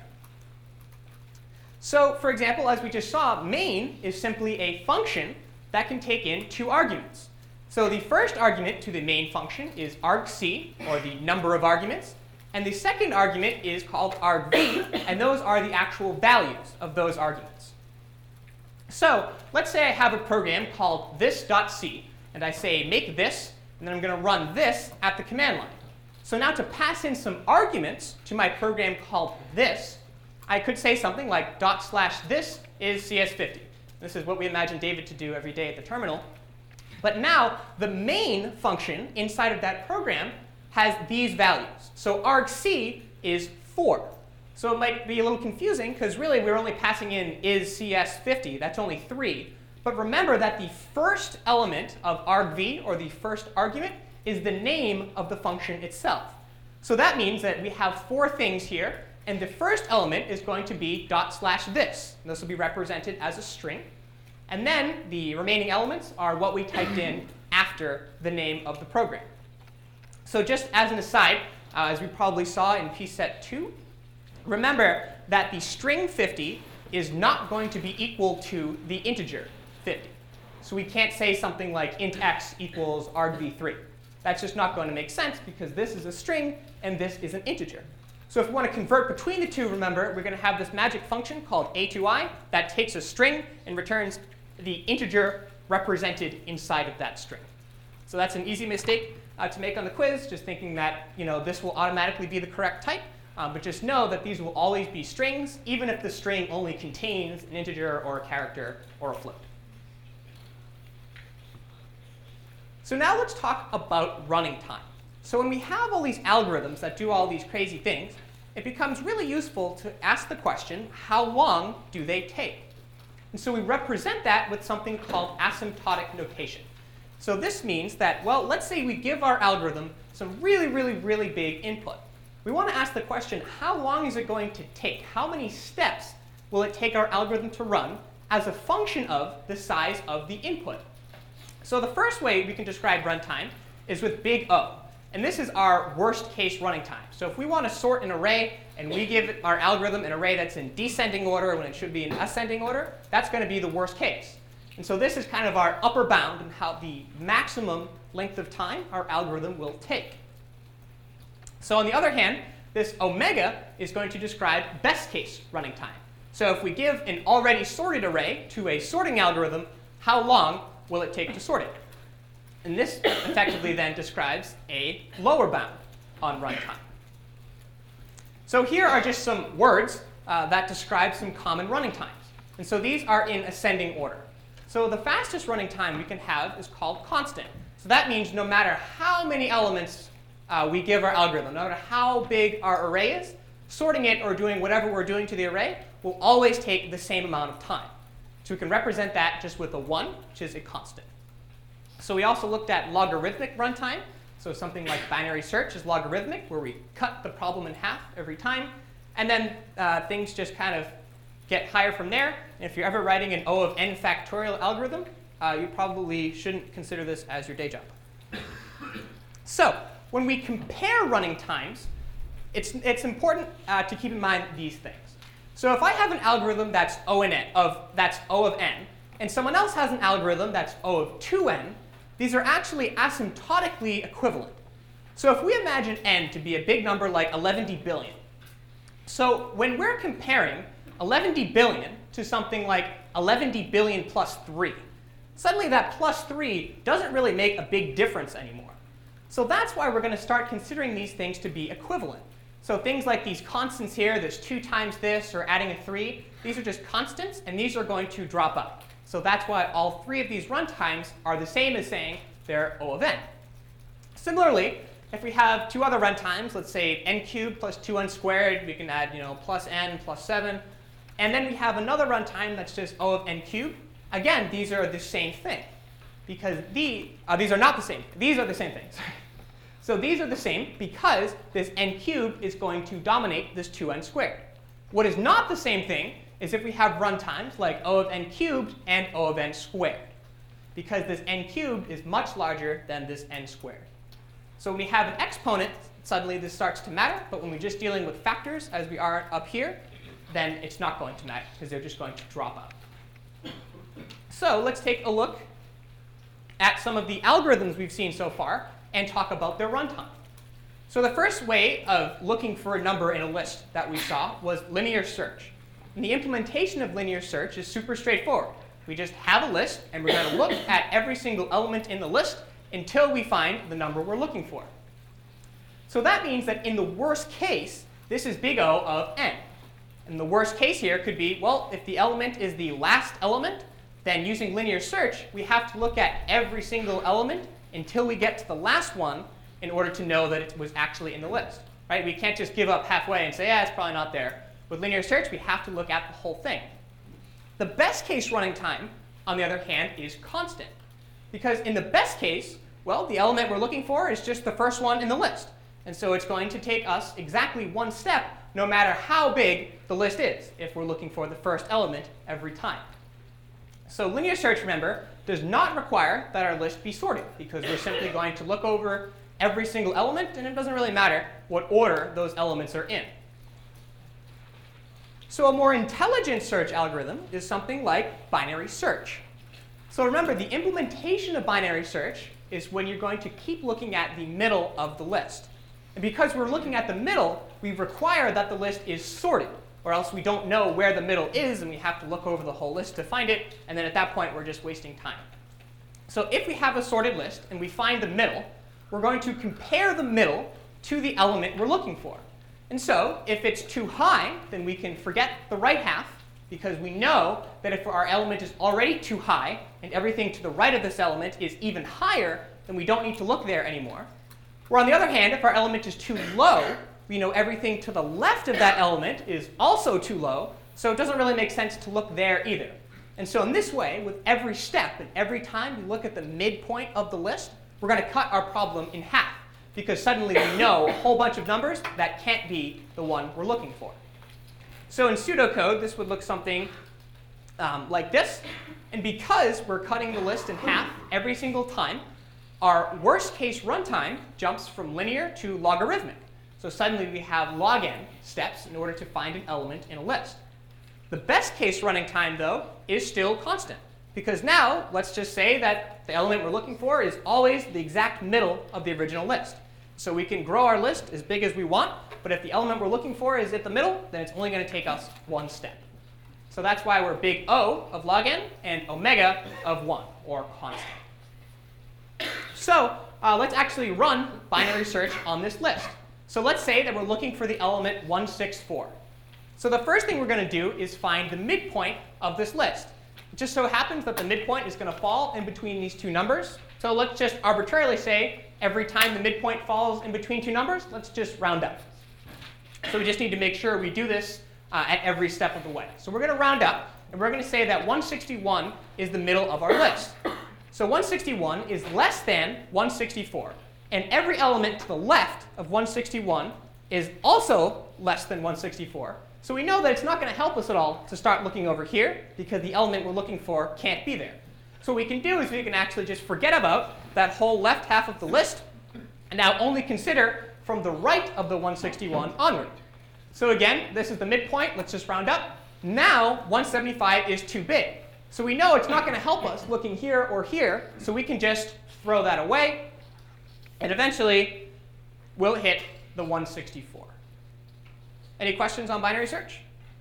So for example, as we just saw, main is simply a function that can take in two arguments. So the first argument to the main function is argc, or the number of arguments. And the second argument is called argv, and those are the actual values of those arguments. So let's say I have a program called this.c, and I say make this, and then I'm going to run this at the command line. So now to pass in some arguments to my program called this, I could say something like dot slash this is C S fifty. This is what we imagine David to do every day at the terminal. But now the main function inside of that program has these values. So argc is four. So it might be a little confusing, because really we're only passing in is C S fifty. That's only three. But remember that the first element of argv, or the first argument, is the name of the function itself. So that means that we have four things here. And the first element is going to be dot slash this. And this will be represented as a string. And then the remaining elements are what we typed in after the name of the program. So just as an aside, uh, as we probably saw in P set two, remember that the string fifty is not going to be equal to the integer fifty. So we can't say something like int x equals argv three. That's just not going to make sense, because this is a string and this is an integer. So if we want to convert between the two, remember, we're going to have this magic function called a to I that takes a string and returns the integer represented inside of that string. So that's an easy mistake uh, to make on the quiz, just thinking that you know this will automatically be the correct type. Um, but just know that these will always be strings, even if the string only contains an integer or a character or a float. So now let's talk about running time. So when we have all these algorithms that do all these crazy things, it becomes really useful to ask the question, how long do they take? And so we represent that with something called asymptotic notation. So this means that, well, let's say we give our algorithm some really, really, really big input. We want to ask the question, how long is it going to take? How many steps will it take our algorithm to run as a function of the size of the input? So the first way we can describe runtime is with big O. And this is our worst case running time. So if we want to sort an array and we give our algorithm an array that's in descending order when it should be in ascending order, that's going to be the worst case. And so this is kind of our upper bound and how the maximum length of time our algorithm will take. So on the other hand, this omega is going to describe best case running time. So if we give an already sorted array to a sorting algorithm, how long will it take to sort it? And this effectively then describes a lower bound on runtime. So here are just some words uh, that describe some common running times. And so these are in ascending order. So the fastest running time we can have is called constant. So that means no matter how many elements uh, we give our algorithm, no matter how big our array is, sorting it or doing whatever we're doing to the array will always take the same amount of time. So we can represent that just with a one, which is a constant. So we also looked at logarithmic runtime. So something like binary search is logarithmic, where we cut the problem in half every time. And then uh, things just kind of get higher from there. And if you're ever writing an O of n factorial algorithm, uh, you probably shouldn't consider this as your day job. So when we compare running times, it's, it's important uh, to keep in mind these things. So if I have an algorithm that's O and n, of, that's O of n, and someone else has an algorithm that's O of two n, these are actually asymptotically equivalent. So if we imagine n to be a big number like eleven billion, so when we're comparing eleven billion to something like eleven billion plus three, suddenly that plus three doesn't really make a big difference anymore. So that's why we're going to start considering these things to be equivalent. So things like these constants here, this two times this, or adding a three, these are just constants, and these are going to drop out. So that's why all three of these runtimes are the same as saying they're O of n. Similarly, if we have two other runtimes, let's say n cubed plus two n squared, we can add you know, plus n plus seven. And then we have another runtime that's just O of n cubed. Again, these are the same thing. Because the, uh, these are not the same. These are the same things. So these are the same because this n cubed is going to dominate this two n squared. What is not the same thing is if we have runtimes like O of n cubed and O of n squared. Because this n cubed is much larger than this n squared. So when we have an exponent, suddenly this starts to matter. But when we're just dealing with factors, as we are up here, then it's not going to matter, because they're just going to drop out. So let's take a look at some of the algorithms we've seen so far and talk about their runtime. So the first way of looking for a number in a list that we saw was linear search. And the implementation of linear search is super straightforward. We just have a list, and we're going to look at every single element in the list until we find the number we're looking for. So that means that in the worst case, this is big O of n. And the worst case here could be, well, if the element is the last element, then using linear search, we have to look at every single element until we get to the last one in order to know that it was actually in the list. Right? We can't just give up halfway and say, yeah, it's probably not there. With linear search, we have to look at the whole thing. The best case running time, on the other hand, is constant. Because in the best case, well, the element we're looking for is just the first one in the list. And so it's going to take us exactly one step, no matter how big the list is, if we're looking for the first element every time. So linear search, remember, does not require that our list be sorted, because we're simply going to look over every single element, and it doesn't really matter what order those elements are in. So a more intelligent search algorithm is something like binary search. So remember, the implementation of binary search is when you're going to keep looking at the middle of the list. And because we're looking at the middle, we require that the list is sorted, or else we don't know where the middle is, and we have to look over the whole list to find it, and then at that point, we're just wasting time. So if we have a sorted list and we find the middle, we're going to compare the middle to the element we're looking for. And so if it's too high, then we can forget the right half, because we know that if our element is already too high and everything to the right of this element is even higher, then we don't need to look there anymore. Where on the other hand, if our element is too low, we know everything to the left of that element is also too low, so it doesn't really make sense to look there either. And so in this way, with every step and every time we look at the midpoint of the list, we're going to cut our problem in half, because suddenly we know a whole bunch of numbers that can't be the one we're looking for. So in pseudocode, this would look something um, like this. And because we're cutting the list in half every single time, our worst case runtime jumps from linear to logarithmic. So suddenly we have log n steps in order to find an element in a list. The best case running time, though, is still constant. Because now, let's just say that the element we're looking for is always the exact middle of the original list. So we can grow our list as big as we want, but if the element we're looking for is at the middle, then it's only going to take us one step. So that's why we're big O of log n and omega of one, or constant. So uh, let's actually run binary search on this list. So let's say that we're looking for the element one six four. So the first thing we're going to do is find the midpoint of this list. It just so happens that the midpoint is going to fall in between these two numbers. So let's just arbitrarily say every time the midpoint falls in between two numbers, let's just round up. So we just need to make sure we do this uh, at every step of the way. So we're going to round up, and we're going to say that one sixty-one is the middle of our list. So one sixty-one is less than one sixty-four. And every element to the left of one sixty-one is also less than one sixty-four. So we know that it's not going to help us at all to start looking over here, because the element we're looking for can't be there. So what we can do is we can actually just forget about that whole left half of the list, and now only consider from the right of the one sixty-one onward. So again, this is the midpoint. Let's just round up. Now, one seventy-five is too big. So we know it's not going to help us looking here or here, so we can just throw that away, and eventually we'll hit the one sixty-four. Any questions on binary search?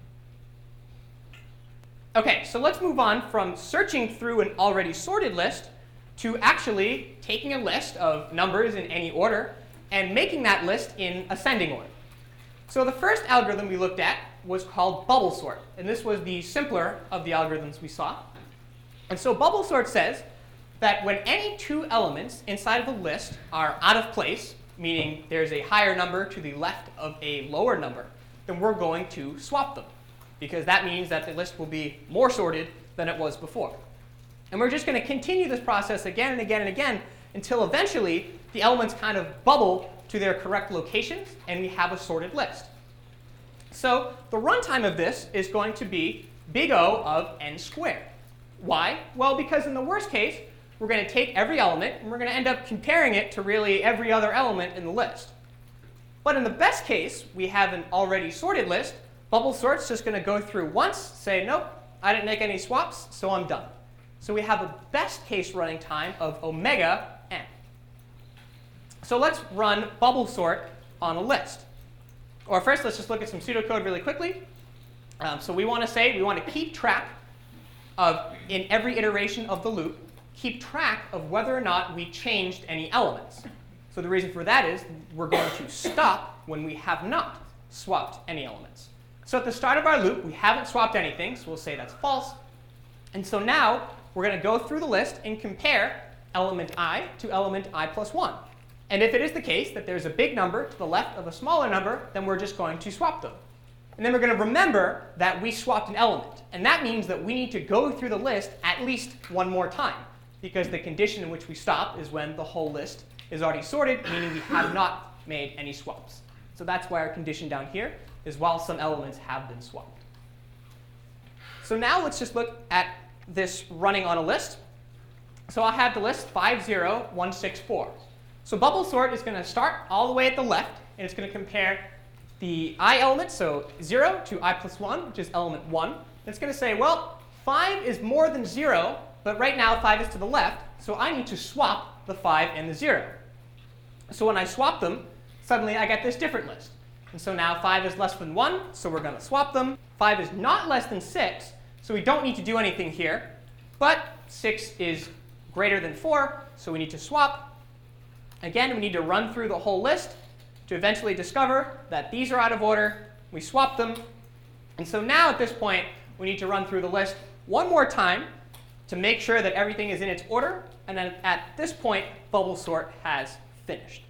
OK, so let's move on from searching through an already sorted list to actually taking a list of numbers in any order and making that list in ascending order. So the first algorithm we looked at was called bubble sort. And this was the simpler of the algorithms we saw. And so bubble sort says that when any two elements inside of a list are out of place, meaning there's a higher number to the left of a lower number, then we're going to swap them, because that means that the list will be more sorted than it was before. And we're just going to continue this process again and again and again until eventually the elements kind of bubble to their correct locations and we have a sorted list. So the runtime of this is going to be big O of n squared. Why? Well, because in the worst case, we're going to take every element and we're going to end up comparing it to really every other element in the list. But in the best case, we have an already sorted list. Bubble sort's just going to go through once, say, nope, I didn't make any swaps, so I'm done. So we have a best case running time of omega n. So let's run bubble sort on a list. Or first, let's just look at some pseudocode really quickly. Um, so we want to say we want to keep track of, in every iteration of the loop, keep track of whether or not we changed any elements. So the reason for that is we're going to stop when we have not swapped any elements. So at the start of our loop, we haven't swapped anything, so we'll say that's false. And so now we're going to go through the list and compare element I to element I plus one. And if it is the case that there's a big number to the left of a smaller number, then we're just going to swap them. And then we're going to remember that we swapped an element. And that means that we need to go through the list at least one more time, because the condition in which we stop is when the whole list is already sorted, meaning we have not made any swaps. So that's why our condition down here is while some elements have been swapped. So now let's just look at this running on a list. So I'll have the list five zero one six four. So bubble sort is going to start all the way at the left, and it's going to compare the I element, so zero, to I plus one, which is element one. And it's going to say, well, five is more than zero, but right now five is to the left, so I need to swap the five and the zero. So when I swap them, suddenly I get this different list. And so now five is less than one, so we're going to swap them. five is not less than six, so we don't need to do anything here. But six is greater than four, so we need to swap. Again, we need to run through the whole list to eventually discover that these are out of order. We swap them. And so now at this point, we need to run through the list one more time to make sure that everything is in its order. And then at this point, bubble sort has finished.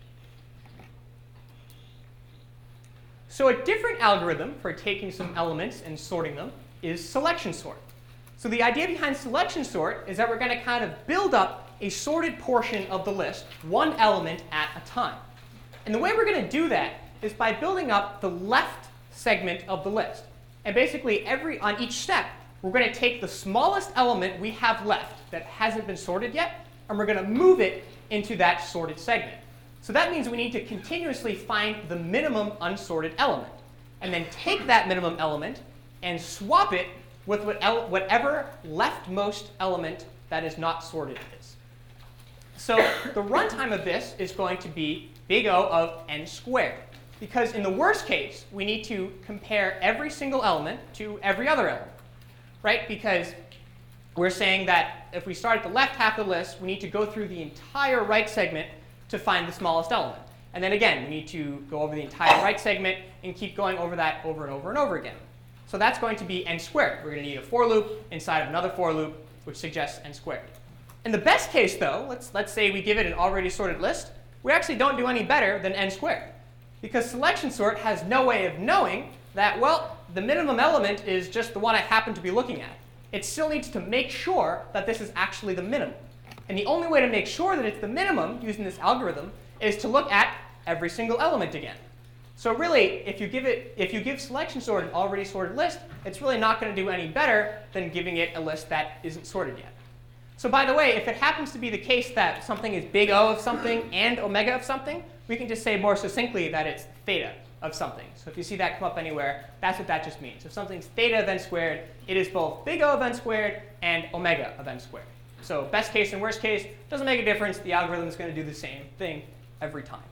So a different algorithm for taking some elements and sorting them is selection sort. So the idea behind selection sort is that we're going to kind of build up a sorted portion of the list, one element at a time. And the way we're going to do that is by building up the left segment of the list. And basically, every on each step, we're going to take the smallest element we have left that hasn't been sorted yet, and we're going to move it into that sorted segment. So that means we need to continuously find the minimum unsorted element, and then take that minimum element and swap it with whatever leftmost element that is not sorted is. So the runtime of this is going to be big O of n squared. Because in the worst case, we need to compare every single element to every other element, right? Because we're saying that if we start at the left half of the list, we need to go through the entire right segment to find the smallest element. And then again, we need to go over the entire right segment and keep going over that over and over and over again. So that's going to be n squared. We're going to need a for loop inside of another for loop, which suggests n squared. In the best case, though, let's, let's say we give it an already sorted list, we actually don't do any better than n squared. Because selection sort has no way of knowing that, well, the minimum element is just the one I happen to be looking at. It still needs to make sure that this is actually the minimum. And the only way to make sure that it's the minimum using this algorithm is to look at every single element again. So really, if you give it, if you give selection sort an already sorted list, it's really not going to do any better than giving it a list that isn't sorted yet. So by the way, if it happens to be the case that something is big O of something and omega of something, we we can just say more succinctly that it's theta of something. So if you see that come up anywhere, that's what that just means. If something's theta of n squared, it is both big O of n squared and omega of n squared. So best case and worst case, doesn't make a difference. The algorithm is going to do the same thing every time.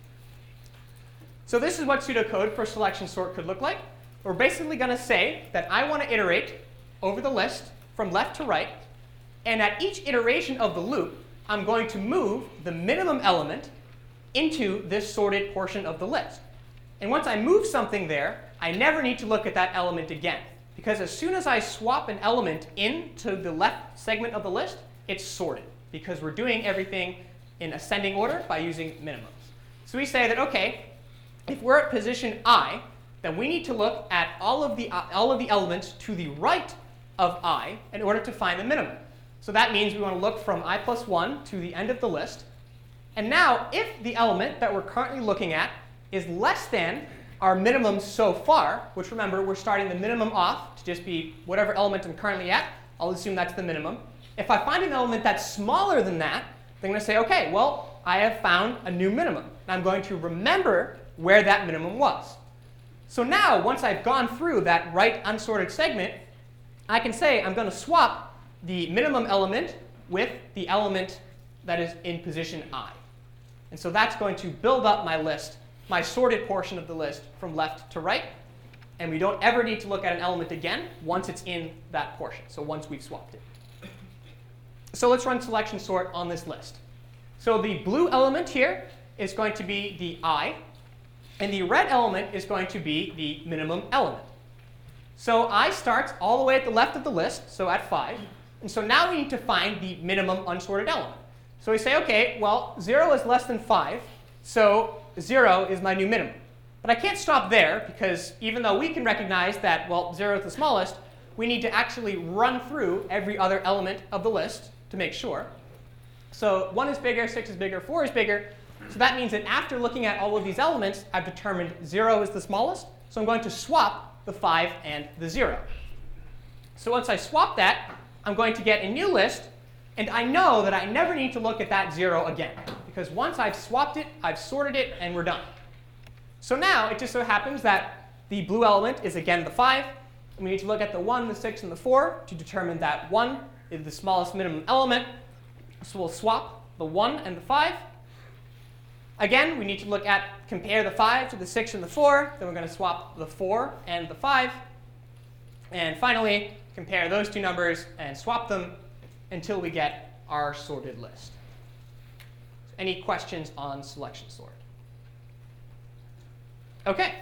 So this is what pseudocode for selection sort could look like. We're basically going to say that I want to iterate over the list from left to right. And at each iteration of the loop, I'm going to move the minimum element into this sorted portion of the list. And once I move something there, I never need to look at that element again. Because as soon as I swap an element into the left segment of the list, it's sorted. Because we're doing everything in ascending order by using minimums. So we say that, OK, if we're at position I, then we need to look at all of the, uh, all of the elements to the right of I in order to find the minimum. So that means we want to look from I plus one to the end of the list. And now, if the element that we're currently looking at is less than our minimum so far, which remember, we're starting the minimum off to just be whatever element I'm currently at, I'll assume that's the minimum. If I find an element that's smaller than that, then I'm going to say, OK, well, I have found a new minimum. And I'm going to remember where that minimum was. So now, once I've gone through that right unsorted segment, I can say I'm going to swap the minimum element with the element that is in position I. And so that's going to build up my list, my sorted portion of the list from left to right. And we don't ever need to look at an element again once it's in that portion, so once we've swapped it. So let's run selection sort on this list. So the blue element here is going to be the I. And the red element is going to be the minimum element. So I starts all the way at the left of the list, so at five. And so now we need to find the minimum unsorted element. So we say, OK, well, zero is less than five, so zero is my new minimum. But I can't stop there, because even though we can recognize that, well, zero is the smallest, we need to actually run through every other element of the list to make sure. So one is bigger, six is bigger, four is bigger. So that means that after looking at all of these elements, I've determined zero is the smallest. So I'm going to swap the five and the zero. So once I swap that, I'm going to get a new list. And I know that I never need to look at that zero again. Because once I've swapped it, I've sorted it, and we're done. So now it just so happens that the blue element is again the five. And we need to look at the one, the six, and the four to determine that one is the smallest minimum element. So we'll swap the one and the five. Again, we need to look at, compare the five to the six and the four. Then we're going to swap the four and the five. And finally, compare those two numbers and swap them until we get our sorted list. Any questions on selection sort? OK.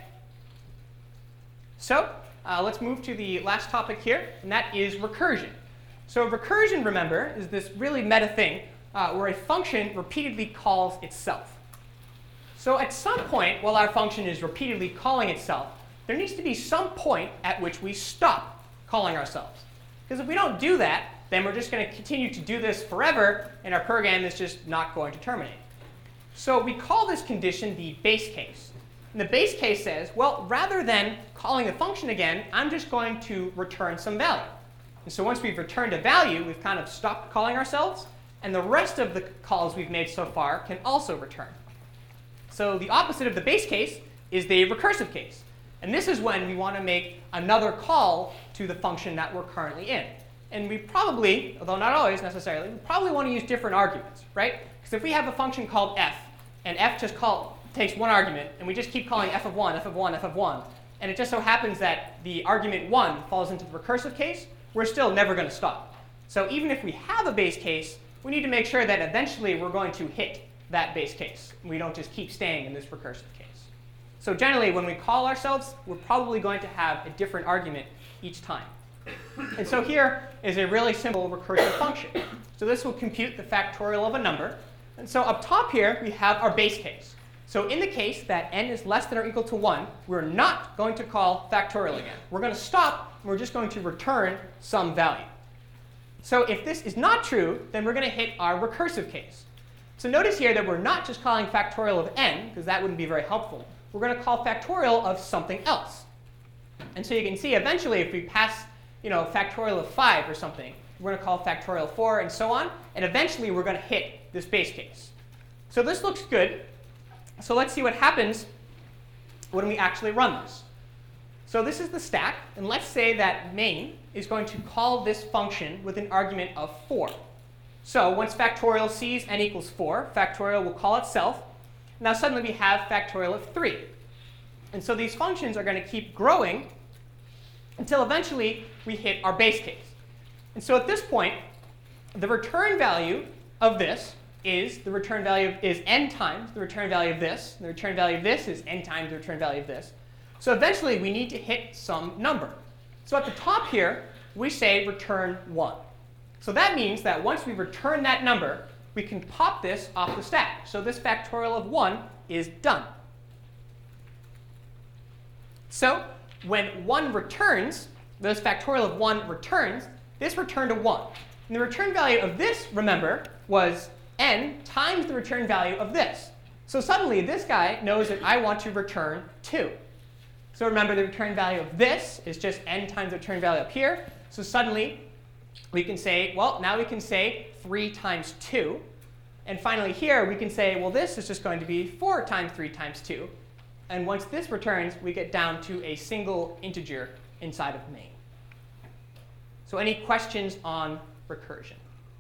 So uh, let's move to the last topic here, and that is recursion. So recursion, remember, is this really meta thing uh, where a function repeatedly calls itself. So at some point, while our function is repeatedly calling itself, there needs to be some point at which we stop calling ourselves. Because if we don't do that, then we're just going to continue to do this forever, and our program is just not going to terminate. So we call this condition the base case. And the base case says, well, rather than calling the function again, I'm just going to return some value. And so once we've returned a value, we've kind of stopped calling ourselves. And the rest of the calls we've made so far can also return. So the opposite of the base case is the recursive case. And this is when we want to make another call to the function that we're currently in. And we probably, although not always necessarily, we probably want to use different arguments, right? Because if we have a function called f, and f just call, takes one argument, and we just keep calling f of one, f of one, f of one, and it just so happens that the argument one falls into the recursive case, we're still never going to stop. So even if we have a base case, we need to make sure that eventually we're going to hit that base case. We don't just keep staying in this recursive case. So generally, when we call ourselves, we're probably going to have a different argument each time. And so here is a really simple recursive function. So this will compute the factorial of a number. And so up top here, we have our base case. So in the case that n is less than or equal to one, we're not going to call factorial again. We're going to stop, and we're just going to return some value. So if this is not true, then we're going to hit our recursive case. So notice here that we're not just calling factorial of n, because that wouldn't be very helpful. We're going to call factorial of something else. And so you can see eventually if we pass you know, factorial of five or something, we're going to call factorial of four and so on. And eventually we're going to hit this base case. So this looks good. So let's see what happens when we actually run this. So this is the stack, and let's say that main is going to call this function with an argument of four. So once factorial sees n equals four, factorial will call itself. Now suddenly we have factorial of three. And so these functions are going to keep growing until eventually we hit our base case. And so at this point, the return value of this is the return value of, is n times the return value of this. The return value of this is n times the return value of this. So eventually we need to hit some number. So at the top here, we say return one. So that means that once we return that number, we can pop this off the stack. So this factorial of one is done. So when one returns, this factorial of one returns, this returned a one. And the return value of this, remember, was n times the return value of this. So suddenly this guy knows that I want to return two. So remember, the return value of this is just n times the return value up here. So suddenly we can say, well, now we can say three times two. And finally here, we can say, well, this is just going to be four times three times two. And once this returns, we get down to a single integer inside of main. So any questions on recursion?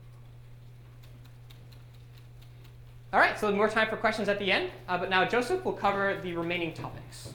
All right, so more time for questions at the end. Uh, but now Joseph will cover the remaining topics.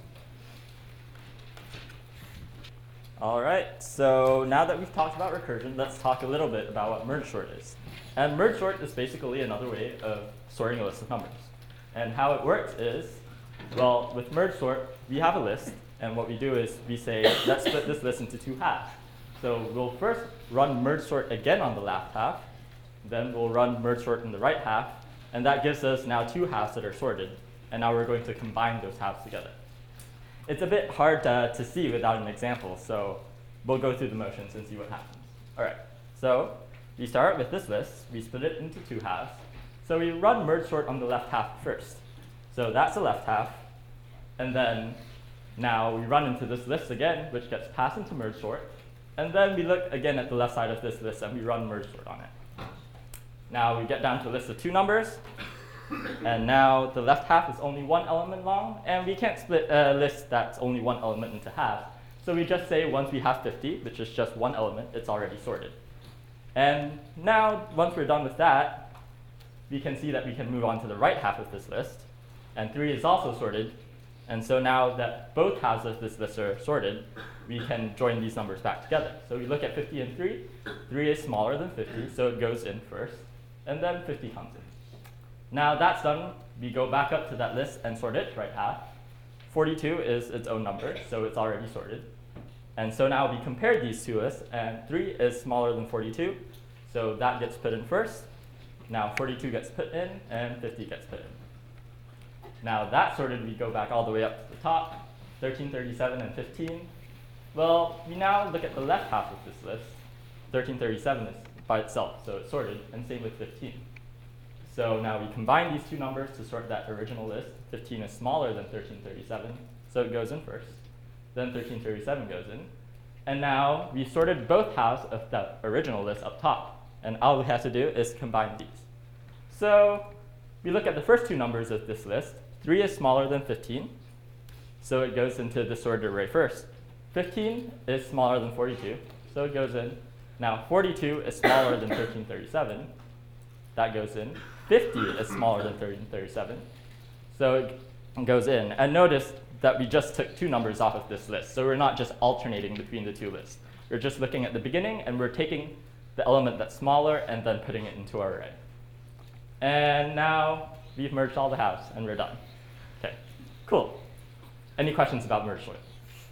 All right, so now that we've talked about recursion, let's talk a little bit about what merge sort is. And merge sort is basically another way of sorting a list of numbers. And how it works is, well, with merge sort, we have a list. And what we do is we say, let's split this list into two halves. So we'll first run merge sort again on the left half. Then we'll run merge sort in the right half. And that gives us now two halves that are sorted. And now we're going to combine those halves together. It's a bit hard to, to see without an example, so we'll go through the motions and see what happens. All right, so we start with this list. We split it into two halves. So we run merge sort on the left half first. So that's the left half. And then now we run into this list again, which gets passed into merge sort. And then we look again at the left side of this list, and we run merge sort on it. Now we get down to a list of two numbers. And now the left half is only one element long, and we can't split a list that's only one element into half. So we just say once we have fifty, which is just one element, it's already sorted. And now, once we're done with that, we can see that we can move on to the right half of this list. And three is also sorted. And so now that both halves of this list are sorted, we can join these numbers back together. So we look at fifty and three. three is smaller than fifty, so it goes in first. And then fifty comes in. Now that's done, we go back up to that list and sort it, right half. forty-two is its own number, so it's already sorted. And so now we compare these two lists, and three is smaller than forty-two, so that gets put in first. Now forty-two gets put in, and fifty gets put in. Now that sorted, we go back all the way up to the top, thirteen, thirty-seven, and fifteen. Well, we now look at the left half of this list. thirteen thirty-seven is by itself, so it's sorted, and same with fifteen. So now we combine these two numbers to sort that original list. fifteen is smaller than thirteen thirty-seven, so it goes in first. Then thirteen thirty-seven goes in. And now we sorted both halves of that original list up top. And all we have to do is combine these. So we look at the first two numbers of this list. three is smaller than fifteen, so it goes into the sorted array first. fifteen is smaller than forty-two, so it goes in. Now forty-two is smaller than thirteen thirty-seven. That goes in. fifty is smaller than thirteen thirty-seven, so it goes in. And notice that we just took two numbers off of this list, so we're not just alternating between the two lists. We're just looking at the beginning, and we're taking the element that's smaller and then putting it into our array. And now we've merged all the halves, and we're done. OK, cool. Any questions about merge sort?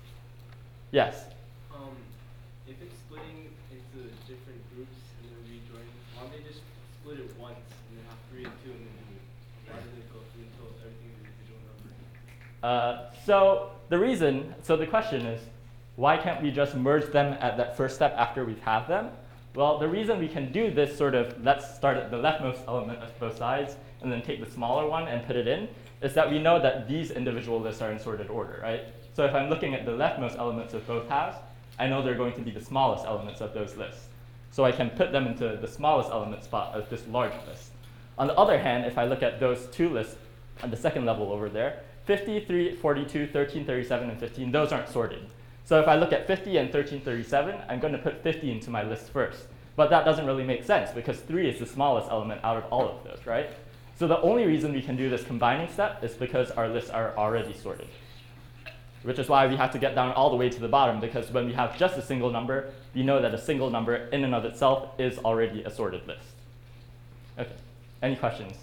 Yes? Um, if it's splitting into different groups and then rejoin, why don't they just split it once and then have three and two and then do it? Why do they go through until everything is an individual number? Uh, so the reason, so the question is, why can't we just merge them at that first step after we've had them? Well, the reason we can do this sort of, let's start at the leftmost element of both sides and then take the smaller one and put it in, is that we know that these individual lists are in sorted order, right? So if I'm looking at the leftmost elements of both halves, I know they're going to be the smallest elements of those lists. So I can put them into the smallest element spot of this large list. On the other hand, if I look at those two lists on the second level over there, fifty-three, forty-two, thirteen thirty-seven, and fifteen, those aren't sorted. So if I look at fifty and thirteen thirty-seven, I'm going to put fifty into my list first. But that doesn't really make sense because three is the smallest element out of all of those, right? So the only reason we can do this combining step is because our lists are already sorted, which is why we have to get down all the way to the bottom, because when we have just a single number, we know that a single number in and of itself is already a sorted list. Okay, any questions?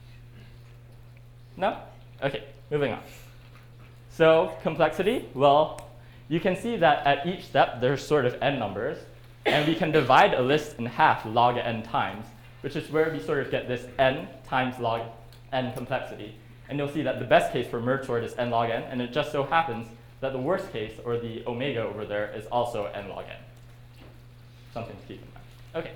No? Okay, moving on. So complexity, well, you can see that at each step there's sort of n numbers, and we can divide a list in half log n times, which is where we sort of get this n times log n complexity. And you'll see that the best case for merge sort is n log n, and it just so happens that the worst case, or the omega over there, is also n log n. Something to keep in mind. Okay.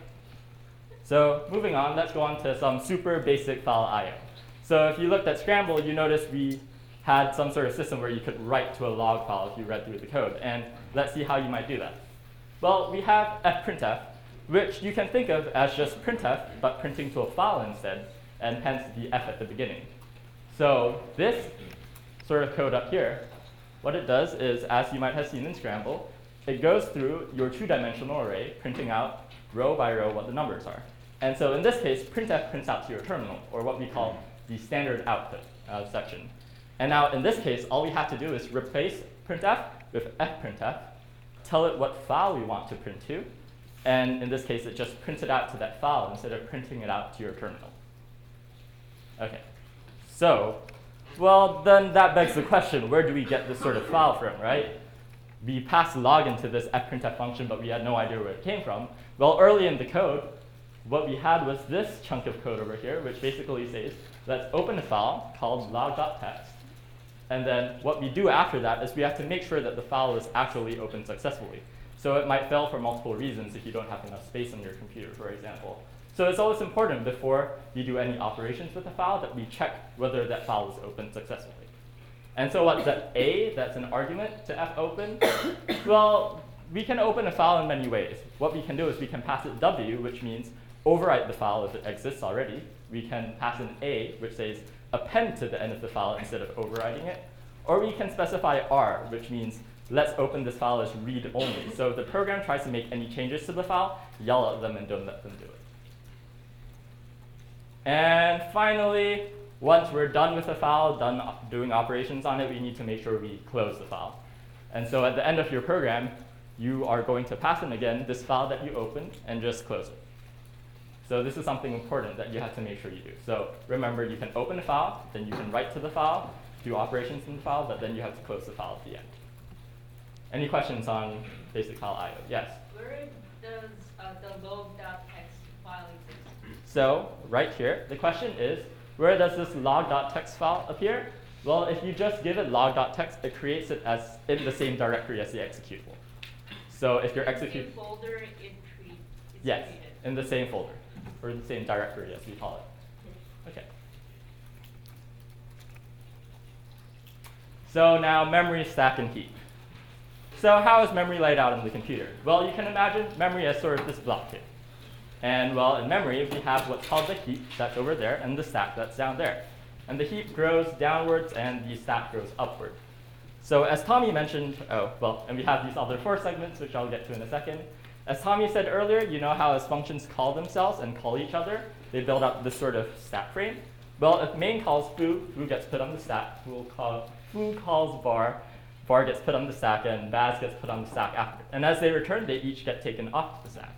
So moving on, let's go on to some super basic file I O. So if you looked at Scramble, you noticed we had some sort of system where you could write to a log file if you read through the code. And let's see how you might do that. Well, we have fprintf, which you can think of as just printf, but printing to a file instead, and hence the f at the beginning. So this sort of code up here, what it does is, as you might have seen in Scramble, it goes through your two-dimensional array, printing out row by row what the numbers are. And so in this case, printf prints out to your terminal, or what we call the standard output uh, section. And now in this case, all we have to do is replace printf with fprintf, tell it what file we want to print to, and in this case, it just prints it out to that file instead of printing it out to your terminal. Okay, so, well, then that begs the question, where do we get this sort of file from, right? We passed log into this fprintf function, but we had no idea where it came from. Well, early in the code, what we had was this chunk of code over here, which basically says, let's open a file called log.txt. And then what we do after that is we have to make sure that the file is actually opened successfully. So it might fail for multiple reasons if you don't have enough space on your computer, for example. So it's always important before we do any operations with the file that we check whether that file is opened successfully. And so what's that A, that's an argument to fopen? Well, we can open a file in many ways. What we can do is we can pass it W, which means overwrite the file if it exists already. We can pass an A, which says append to the end of the file instead of overwriting it. Or we can specify R, which means let's open this file as read only. So if the program tries to make any changes to the file, yell at them and don't let them do it. And finally, once we're done with the file, done op doing operations on it, we need to make sure we close the file. And so at the end of your program, you are going to pass in again this file that you opened and just close it. So this is something important that you have to make sure you do. So remember, you can open a file, then you can write to the file, do operations in the file, but then you have to close the file at the end. Any questions on basic file I O? Yes? Where does uh, the log.txt file exist? So right here, the question is, where does this log.txt file appear? Well, if you just give it log.txt, it creates it as in the same directory as the executable. So if your In the same execute folder it treat, it's yes, created. in the same folder, or the same directory as we call it. Okay. So now memory, stack, and heap. So how is memory laid out in the computer? Well, you can imagine memory as sort of this block here. And well, in memory, we have what's called the heap that's over there, and the stack that's down there. And the heap grows downwards, and the stack grows upward. So as Tommy mentioned, oh, well, and we have these other four segments, which I'll get to in a second. As Tommy said earlier, you know how as functions call themselves and call each other, they build up this sort of stack frame. Well, if main calls foo, foo gets put on the stack. Foo, call, foo calls var, var gets put on the stack, and baz gets put on the stack after. And as they return, they each get taken off the stack.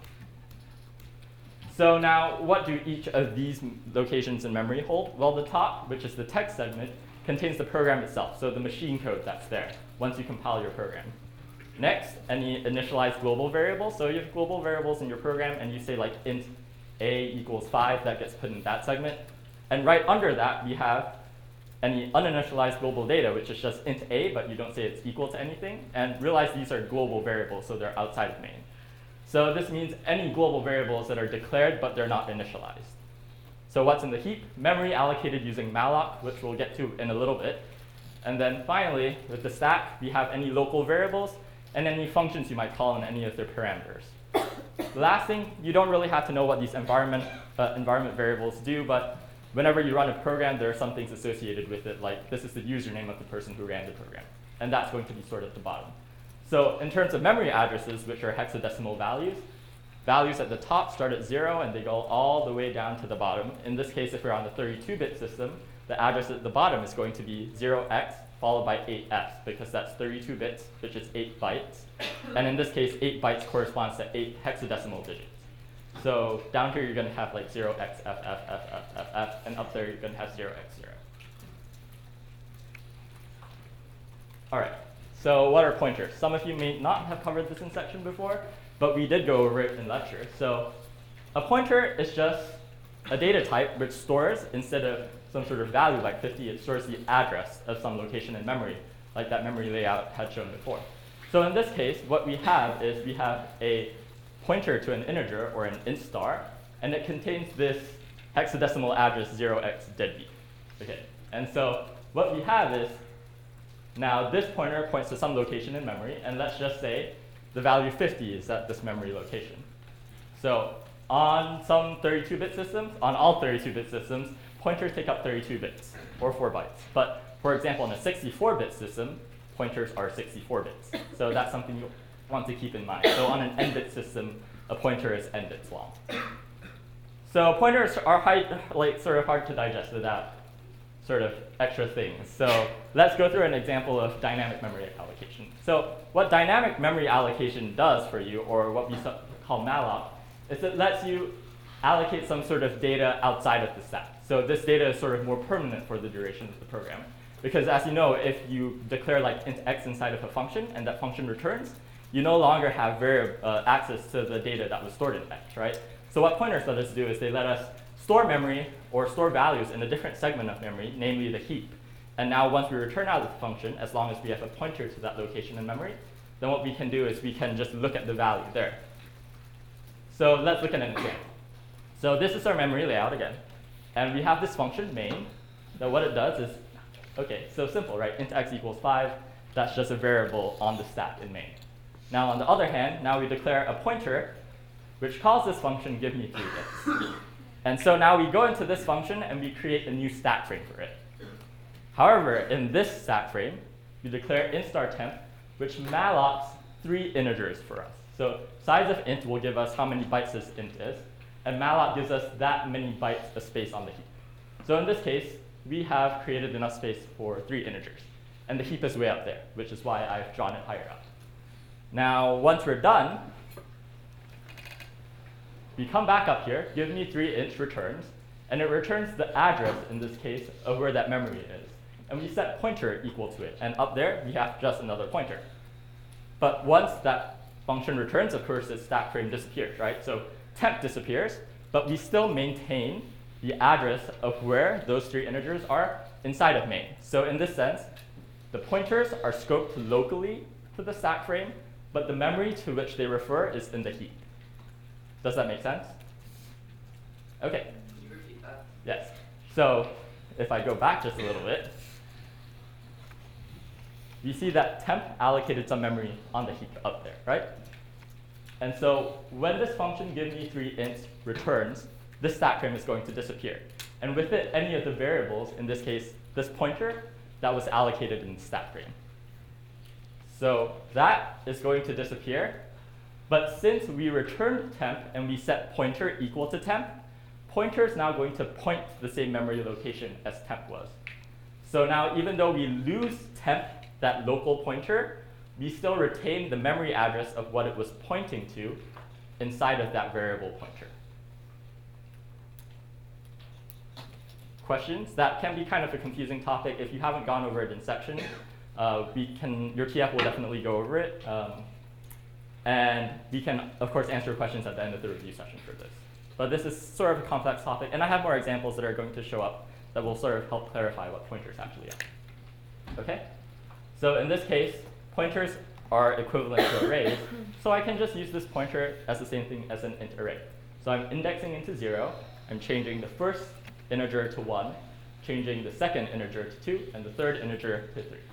So now, what do each of these locations in memory hold? Well, the top, which is the text segment, contains the program itself, so the machine code that's there once you compile your program. Next, any initialized global variables. So you have global variables in your program, and you say like int a equals five, that gets put in that segment. And right under that, we have any uninitialized global data, which is just int a, but you don't say it's equal to anything. And realize these are global variables, so they're outside of main. So this means any global variables that are declared, but they're not initialized. So what's in the heap? Memory allocated using malloc, which we'll get to in a little bit. And then finally, with the stack, we have any local variables and any functions you might call in any of their parameters. The last thing, you don't really have to know what these environment, uh, environment variables do, but whenever you run a program, there are some things associated with it, like this is the username of the person who ran the program. And that's going to be stored at the bottom. So in terms of memory addresses, which are hexadecimal values, values at the top start at zero and they go all the way down to the bottom. In this case, if we're on the thirty-two bit system, the address at the bottom is going to be zero x followed by eight f, because that's thirty-two bits, which is eight bytes. And in this case, eight bytes corresponds to eight hexadecimal digits. So down here, you're going to have like zero x f f f f f f, and up there, you're going to have zero x zero. All right, so what are pointers? Some of you may not have covered this in section before, but we did go over it in lecture. So a pointer is just a data type which stores, instead of some sort of value like fifty, it stores the address of some location in memory, like that memory layout had shown before. So in this case, what we have is we have a pointer to an integer, or an int star, and it contains this hexadecimal address zero x deadbeat. Okay, and so what we have is, now this pointer points to some location in memory, and let's just say the value fifty is at this memory location. So on some thirty-two bit systems, on all thirty-two bit systems, pointers take up thirty-two bits, or four bytes. But for example, in a sixty-four bit system, pointers are sixty-four bits. So that's something you want to keep in mind. So on an n bit system, a pointer is n bits long. So pointers are high, like sort of hard to digest without sort of extra things. So let's go through an example of dynamic memory allocation. So what dynamic memory allocation does for you, or what we call malloc, is it lets you allocate some sort of data outside of the stack. So this data is sort of more permanent for the duration of the program. Because as you know, if you declare like int x inside of a function and that function returns, you no longer have very, uh, access to the data that was stored in x, right? So what pointers let us do is they let us store memory or store values in a different segment of memory, namely the heap. And now once we return out of the function, as long as we have a pointer to that location in memory, then what we can do is we can just look at the value there. So let's look at an example. So this is our memory layout again. And we have this function, main, that what it does is, okay, so simple, right? Int x equals five. That's just a variable on the stack in main. Now on the other hand, now we declare a pointer, which calls this function give me three bits. And so now we go into this function and we create a new stack frame for it. However, in this stack frame, we declare int star temp, which mallocs three integers for us. So size of int will give us how many bytes this int is, and malloc gives us that many bytes of space on the heap. So in this case, we have created enough space for three integers. And the heap is way up there, which is why I've drawn it higher up. Now, once we're done, we come back up here, give me three int returns, and it returns the address, in this case, of where that memory is. And we set pointer equal to it. And up there, we have just another pointer. But once that function returns, of course, its stack frame disappears, right? So temp disappears, but we still maintain the address of where those three integers are inside of main. So in this sense, the pointers are scoped locally to the stack frame, but the memory to which they refer is in the heap. Does that make sense? OK. Can you repeat that? Yes. So if I go back just a little bit, you see that temp allocated some memory on the heap up there, right? And so when this function give me three ints returns, this stack frame is going to disappear. And with it, any of the variables, in this case, this pointer, that was allocated in the stack frame. So that is going to disappear. But since we returned temp and we set pointer equal to temp, pointer is now going to point to the same memory location as temp was. So now even though we lose temp, that local pointer, we still retain the memory address of what it was pointing to inside of that variable pointer. Questions? That can be kind of a confusing topic. If you haven't gone over it in section, uh, we can, your T F will definitely go over it. Um, and we can, of course, answer questions at the end of the review session for this. But this is sort of a complex topic. And I have more examples that are going to show up that will sort of help clarify what pointers actually are. OK? So in this case, pointers are equivalent to arrays. So I can just use this pointer as the same thing as an int array. So I'm indexing into zero. I'm changing the first integer to one, changing the second integer to two, and the third integer to three.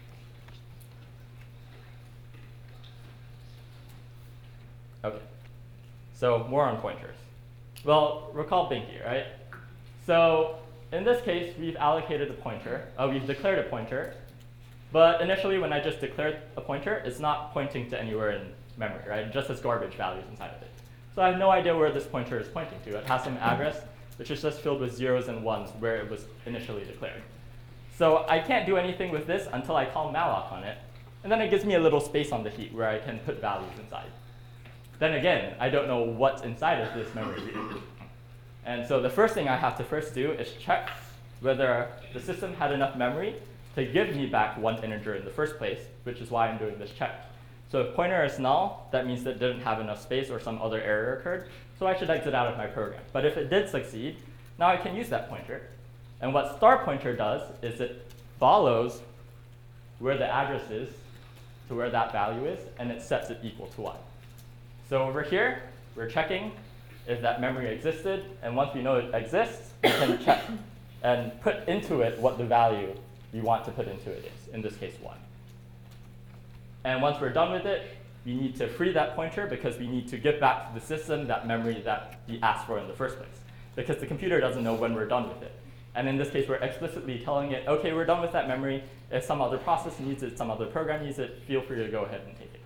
OK. So more on pointers. Well, recall Binky, right? So in this case, we've allocated a pointer, uh, we've declared a pointer, but initially when I just declared a pointer, it's not pointing to anywhere in memory, right? It just has garbage values inside of it. So I have no idea where this pointer is pointing to. It has some address, which is just filled with zeros and ones where it was initially declared. So I can't do anything with this until I call malloc on it, and then it gives me a little space on the heap where I can put values inside. Then again, I don't know what's inside of this memory read. And so the first thing I have to first do is check whether the system had enough memory to give me back one integer in the first place, which is why I'm doing this check. So if pointer is null, that means that it didn't have enough space or some other error occurred, so I should exit out of my program. But if it did succeed, now I can use that pointer. And what star pointer does is it follows where the address is to where that value is, and it sets it equal to one. So over here, we're checking if that memory existed, and once we know it exists, we can check and put into it what the value we want to put into it is, in this case, one. And once we're done with it, we need to free that pointer because we need to give back to the system that memory that we asked for in the first place, because the computer doesn't know when we're done with it. And in this case, we're explicitly telling it, OK, we're done with that memory. If some other process needs it, some other program needs it, feel free to go ahead and take it.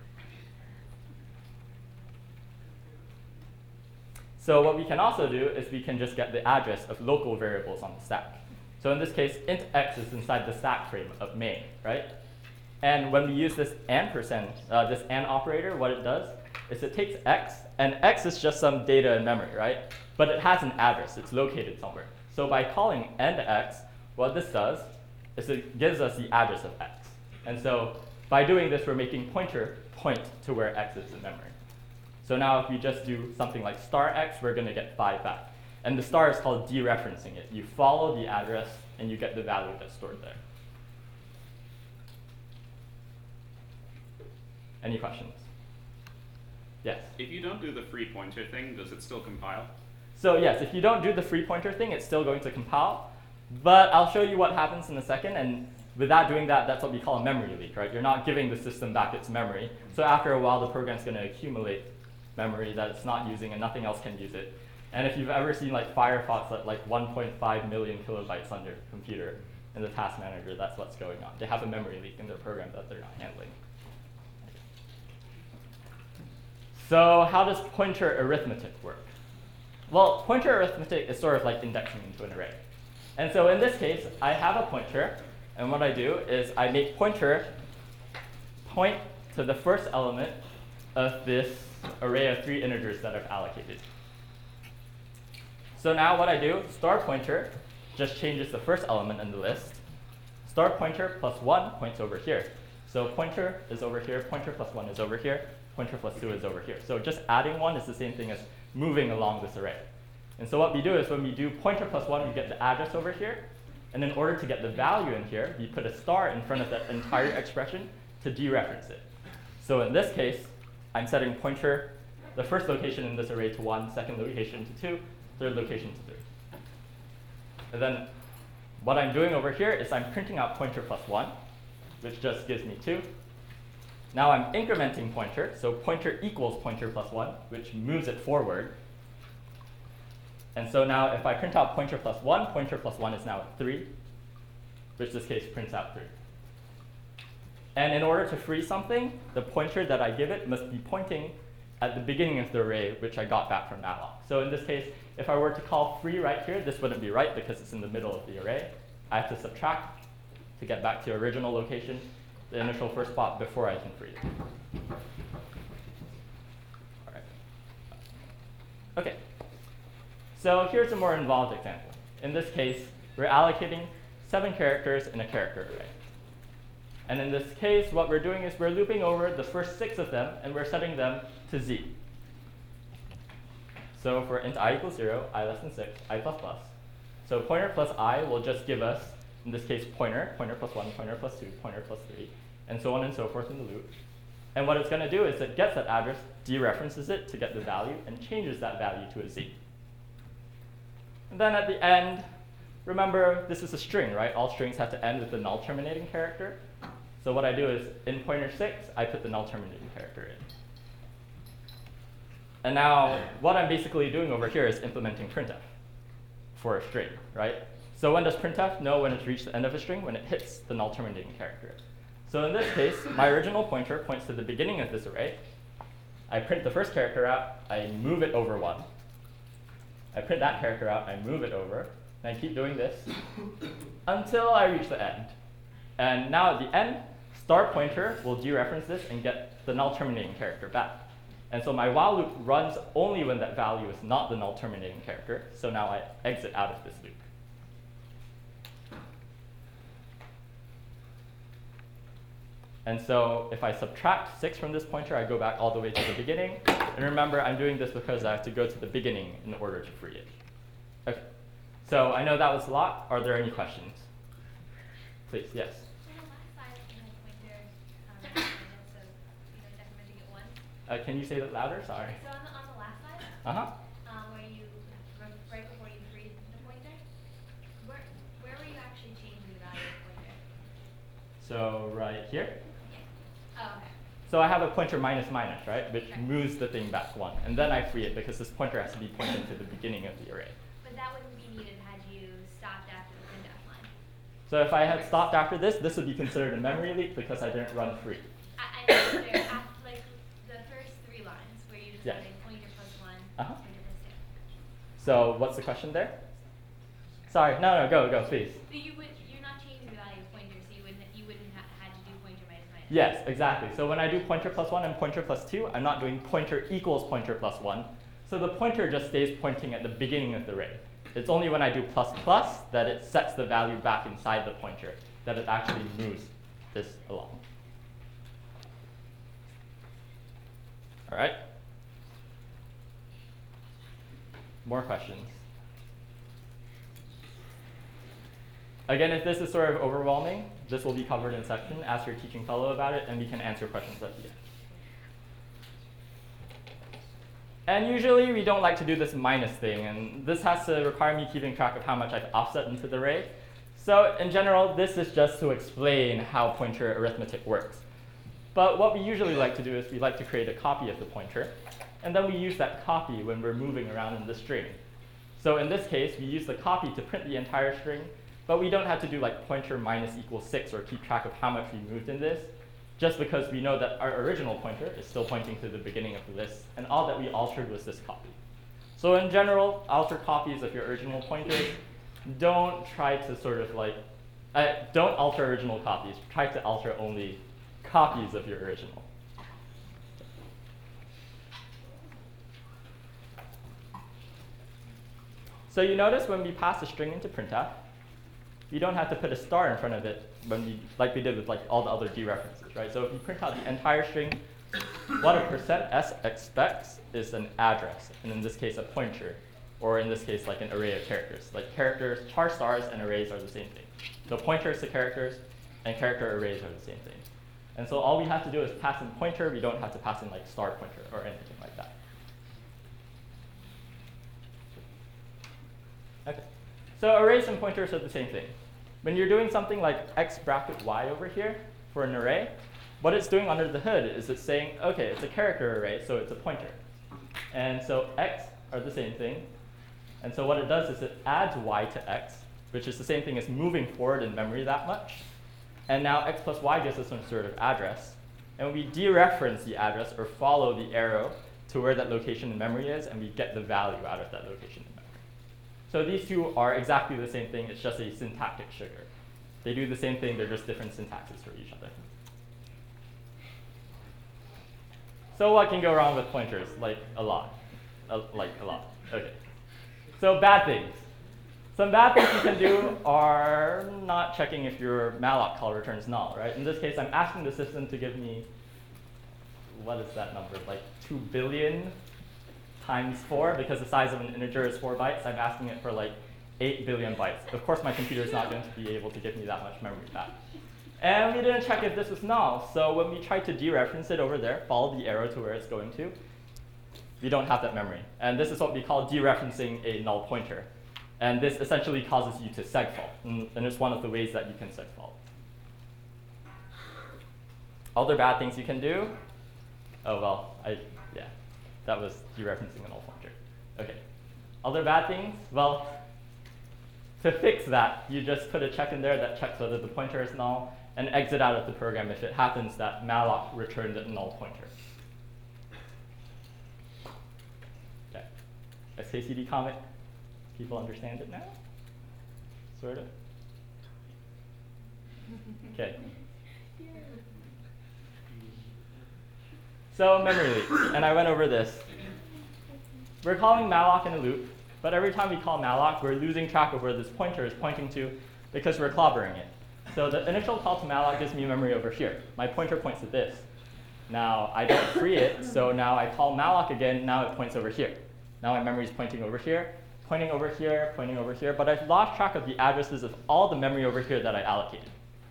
So what we can also do is we can just get the address of local variables on the stack. So in this case, int x is inside the stack frame of main, right? And when we use this and percent, uh, this and operator, what it does is it takes x, and x is just some data in memory, right? But it has an address. It's located somewhere. So by calling end x, what this does is it gives us the address of x. And so by doing this, we're making pointer point to where x is in memory. So now if we just do something like star x, we're going to get five back. And the star is called dereferencing it. You follow the address, and you get the value that's stored there. Any questions? Yes? If you don't do the free pointer thing, does it still compile? So yes, if you don't do the free pointer thing, it's still going to compile. But I'll show you what happens in a second. And without doing that, that's what we call a memory leak, right? You're not giving the system back its memory. So after a while, the program's going to accumulate memory that it's not using, and nothing else can use it. And if you've ever seen like Firefox at like one point five million kilobytes on your computer in the task manager, that's what's going on. They have a memory leak in their program that they're not handling. So how does pointer arithmetic work? Well, pointer arithmetic is sort of like indexing into an array. And so in this case, I have a pointer, and what I do is I make pointer point to the first element of this array of three integers that I've allocated. So now what I do, star pointer just changes the first element in the list. Star pointer plus one points over here. So pointer is over here, pointer plus one is over here, pointer plus two is over here. So just adding one is the same thing as moving along this array. And so what we do is when we do pointer plus one, we get the address over here. And in order to get the value in here, we put a star in front of that entire expression to dereference it. So in this case, I'm setting pointer, the first location in this array to one, second location to two, third location to three. And then what I'm doing over here is I'm printing out pointer plus one, which just gives me two. Now I'm incrementing pointer, so pointer equals pointer plus one, which moves it forward. And so now if I print out pointer plus one, pointer plus one is now at three, which in this case prints out three. And in order to free something, the pointer that I give it must be pointing at the beginning of the array, which I got back from malloc. So in this case, if I were to call free right here, this wouldn't be right because it's in the middle of the array. I have to subtract to get back to original location, the initial first spot, before I can free it. All right. OK. So here's a more involved example. In this case, we're allocating seven characters in a character array. And in this case, what we're doing is we're looping over the first six of them, and we're setting them to z. So for int I equals zero, I less than six, I plus plus. So pointer plus I will just give us, in this case, pointer, pointer plus one, pointer plus two, pointer plus three, and so on and so forth in the loop. And what it's going to do is it gets that address, dereferences it to get the value, and changes that value to a z. And then at the end, remember, this is a string, right? All strings have to end with the null terminating character. So what I do is, in pointer six, I put the null terminating character in. And now, what I'm basically doing over here is implementing printf for a string, right? So when does printf know when it's reached the end of a string? When it hits the null terminating character. So in this case, my original pointer points to the beginning of this array. I print the first character out, I move it over one. I print that character out, I move it over, and I keep doing this until I reach the end. And now at the end, star pointer will dereference this and get the null terminating character back. And so my while loop runs only when that value is not the null terminating character. So now I exit out of this loop. And so if I subtract six from this pointer, I go back all the way to the beginning. And remember, I'm doing this because I have to go to the beginning in order to free it. OK. So I know that was a lot. Are there any questions? Please, yes. Uh, can you say that louder? Sorry. So on the, on the last slide, Uh-huh. um, where you, right before you freed the pointer, where, where were you actually changing the value of the pointer? So right here. Oh, okay. So I have a pointer minus minus, right, which Right. moves the thing back one. And then I free it because this pointer has to be pointing to the beginning of the array. But that wouldn't be needed had you stopped after the printf line. So if I had stopped after this, this would be considered a memory leak because I didn't run free. I, I know there, af- like the first three lines where you just Yeah. added pointer plus one, Uh-huh. pointer plus two. So what's the question there? Sorry, no, no, go, go, please. So you would, you're not changing the value of pointer, so you wouldn't, you wouldn't ha- had to do pointer minus minus. Yes, exactly. So when I do pointer plus one and pointer plus two, I'm not doing pointer equals pointer plus one. So the pointer just stays pointing at the beginning of the array. It's only when I do plus plus that it sets the value back inside the pointer, that it actually moves this along. All right. More questions? Again, if this is sort of overwhelming, this will be covered in section. Ask your teaching fellow about it, and we can answer questions at the end. And usually, we don't like to do this minus thing. And this has to require me keeping track of how much I've offset into the array. So in general, this is just to explain how pointer arithmetic works. But what we usually like to do is we like to create a copy of the pointer. And then we use that copy when we're moving around in the string. So in this case, we use the copy to print the entire string. But we don't have to do like pointer minus equals six or keep track of how much we moved in this, just because we know that our original pointer is still pointing to the beginning of the list. And all that we altered was this copy. So in general, alter copies of your original pointers. Don't try to sort of like, uh, don't alter original copies. Try to alter only copies of your original. So you notice when we pass a string into printf, you don't have to put a star in front of it when we, like we did with like all the other dereferences, right? So if you print out the entire string, what a percent s expects is an address, and in this case a pointer, or in this case like an array of characters. Like characters, char stars and arrays are the same thing. So pointers to characters and character arrays are the same thing. And so all we have to do is pass in pointer. We don't have to pass in like star pointer or anything like that. Okay. So arrays and pointers are the same thing. When you're doing something like x bracket y over here for an array, what it's doing under the hood is it's saying, OK, it's a character array, so it's a pointer. And so x are the same thing. And so what it does is it adds y to x, which is the same thing as moving forward in memory that much. And now x plus y gives us some sort of address. And we dereference the address or follow the arrow to where that location in memory is, and we get the value out of that location in memory. So these two are exactly the same thing. It's just a syntactic sugar. They do the same thing. They're just different syntaxes for each other. So what can go wrong with pointers? Like a lot. Uh, like a lot. OK. So bad things. Some bad things you can do are not checking if your malloc call returns null, right? In this case, I'm asking the system to give me, what is that number? Like two billion times four, because the size of an integer is four bytes. I'm asking it for like eight billion bytes. Of course, my computer is not going to be able to give me that much memory back. And we didn't check if this was null. So when we tried to dereference it over there, follow the arrow to where it's going to, we don't have that memory. And this is what we call dereferencing a null pointer. And this essentially causes you to segfault. And, and it's one of the ways that you can segfault. Other bad things you can do? Oh, well, I, yeah, that was dereferencing a null pointer. OK. Other bad things? Well, to fix that, you just put a check in there that checks whether the pointer is null and exit out of the program if it happens that malloc returned a null pointer. Okay. S K C D comic. People understand it now? Sort of? Okay. So memory leaks, and I went over this. We're calling malloc in a loop, but every time we call malloc, we're losing track of where this pointer is pointing to because we're clobbering it. So the initial call to malloc gives me memory over here. My pointer points at this. Now I don't free it, so now I call malloc again, now it points over here. Now my memory is pointing over here, pointing over here, pointing over here, but I've lost track of the addresses of all the memory over here that I allocated.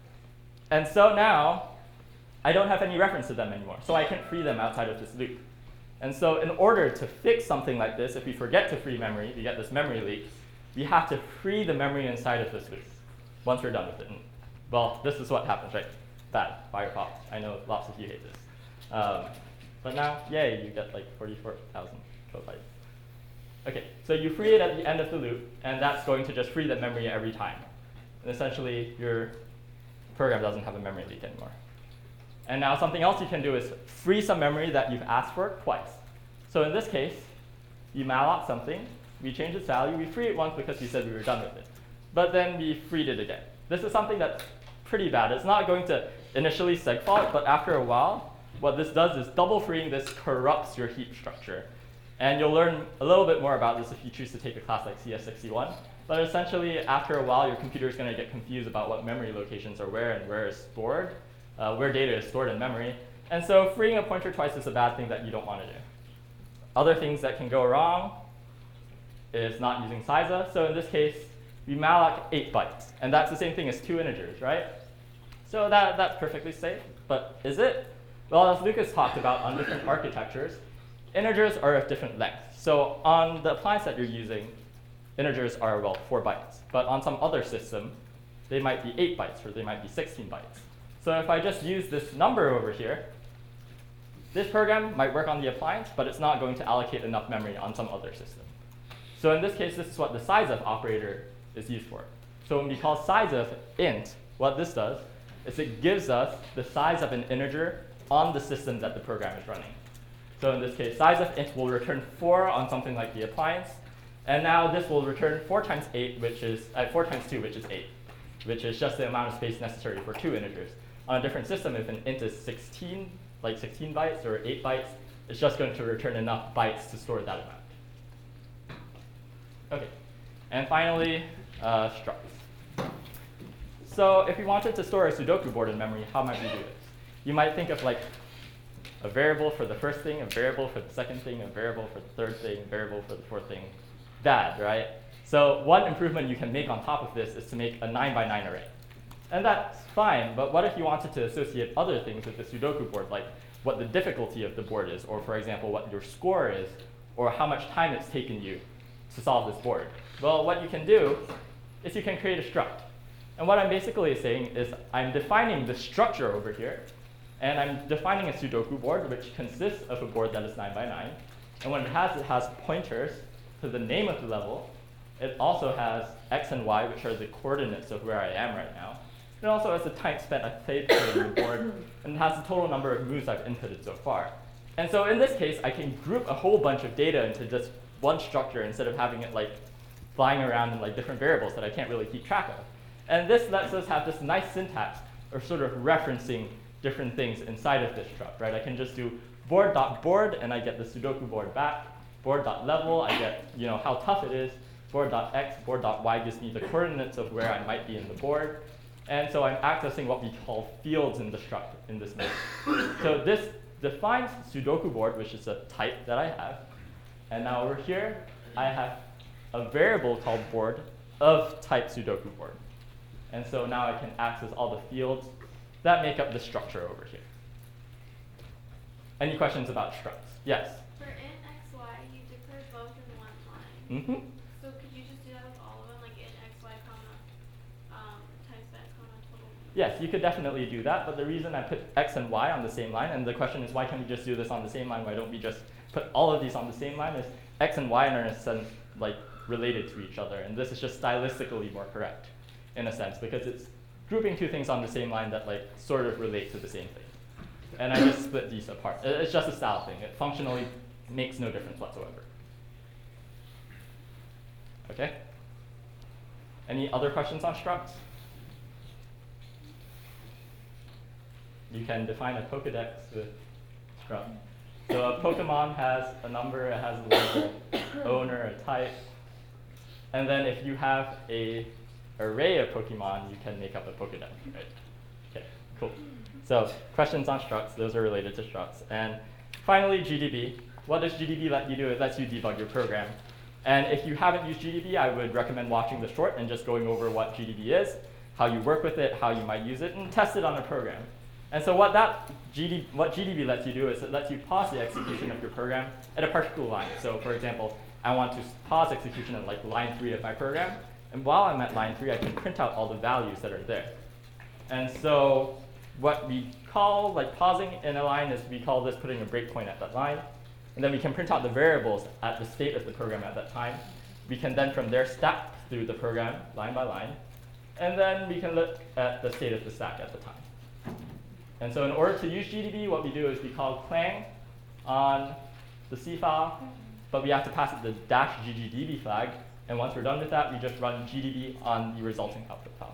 And so now, I don't have any reference to them anymore, so I can't free them outside of this loop. And so in order to fix something like this, if we forget to free memory, we get this memory leak, we have to free the memory inside of this loop once we're done with it. And, well, this is what happens, right? Bad, Firefox. I know lots of you hate this. Um, but now, yay, you get like forty-four thousand kilobytes. OK, so you free it at the end of the loop, and that's going to just free the memory every time. And essentially, your program doesn't have a memory leak anymore. And now something else you can do is free some memory that you've asked for twice. So in this case, you malloc something, we change its value, we free it once because we said we were done with it. But then we freed it again. This is something that's pretty bad. It's not going to initially segfault, but after a while, what this does is double freeing this corrupts your heap structure. And you'll learn a little bit more about this if you choose to take a class like C S sixty-one. But essentially, after a while, your computer is going to get confused about what memory locations are where and where is stored. Uh, where data is stored in memory. And so freeing a pointer twice is a bad thing that you don't want to do. Other things that can go wrong is not using S I Z A. So in this case, we malloc eight bytes. And that's the same thing as two integers, right? So that, that's perfectly safe. But is it? Well, as Lucas talked about on different architectures, integers are of different lengths. So on the appliance that you're using, integers are, well, four bytes. But on some other system, they might be eight bytes, or they might be sixteen bytes. So if I just use this number over here, this program might work on the appliance, but it's not going to allocate enough memory on some other system. So in this case, this is what the sizef operator is used for. So when we call sizef int, what this does is it gives us the size of an integer on the system that the program is running. So in this case, sizef int will return four on something like the appliance. And now this will return four times eight, which is uh, four times two, which is eight, which is just the amount of space necessary for two integers. On a different system, if an int is sixteen, like sixteen bytes or eight bytes, it's just going to return enough bytes to store that amount. OK, and finally, uh, structs. So if we wanted to store a Sudoku board in memory, how might we do this? You might think of like a variable for the first thing, a variable for the second thing, a variable for the third thing, a variable for the fourth thing. Bad, right? So one improvement you can make on top of this is to make a nine by nine array. And that's fine, but what if you wanted to associate other things with the Sudoku board, like what the difficulty of the board is, or for example, what your score is, or how much time it's taken you to solve this board? Well, what you can do is you can create a struct. And what I'm basically saying is I'm defining the structure over here, and I'm defining a Sudoku board, which consists of a board that is nine by nine. And what it has, it has pointers to the name of the level. It also has x and y, which are the coordinates of where I am right now. It also has the time spent I've played playing the board, and it has the total number of moves I've inputted so far. And so in this case, I can group a whole bunch of data into just one structure instead of having it like flying around in like different variables that I can't really keep track of. And this lets us have this nice syntax of sort of referencing different things inside of this struct, right? I can just do board.board, and I get the Sudoku board back. Board.level, I get you know how tough it is. Board.x, board.y gives me the coordinates of where I might be in the board. And so I'm accessing what we call fields in the struct in this mode. So this defines Sudoku board, which is a type that I have. And now over here, I have a variable called board of type Sudoku board. And so now I can access all the fields that make up the structure over here. Any questions about structs? Yes? For int x, y, you declare both in one line. Mm-hmm. So could you just do that with all of them, like int x, y, comma, um, time spent, comma, total? Yes, you could definitely do that, but the reason I put x and y on the same line, and the question is why can't we just do this on the same line? Why don't we just put all of these on the same line? Is x and y are in a sense like related to each other. And this is just stylistically more correct, in a sense, because it's grouping two things on the same line that like sort of relate to the same thing. And I just split these apart. It's just a style thing. It functionally makes no difference whatsoever. Okay? Any other questions on structs? You can define a Pokedex with struct. So a Pokemon has a number, it has a label, owner, a type. And then if you have a array of Pokemon, you can make up a Pokedex, right? Okay, cool. So questions on structs, those are related to structs. And finally, G D B. What does G D B let you do? It lets you debug your program. And if you haven't used G D B, I would recommend watching the short and just going over what G D B is, how you work with it, how you might use it, and test it on a program. And so what that G D, what G D B lets you do is it lets you pause the execution of your program at a particular line. So for example, I want to pause execution at like line three of my program. And while I'm at line three, I can print out all the values that are there. And so what we call like pausing in a line is we call this putting a breakpoint at that line. And then we can print out the variables at the state of the program at that time. We can then from there stack through the program line by line. And then we can look at the state of the stack at the time. And so in order to use G D B, what we do is we call clang on the C file, but we have to pass it the dash ggdb flag. And once we're done with that, we just run G D B on the resulting output file.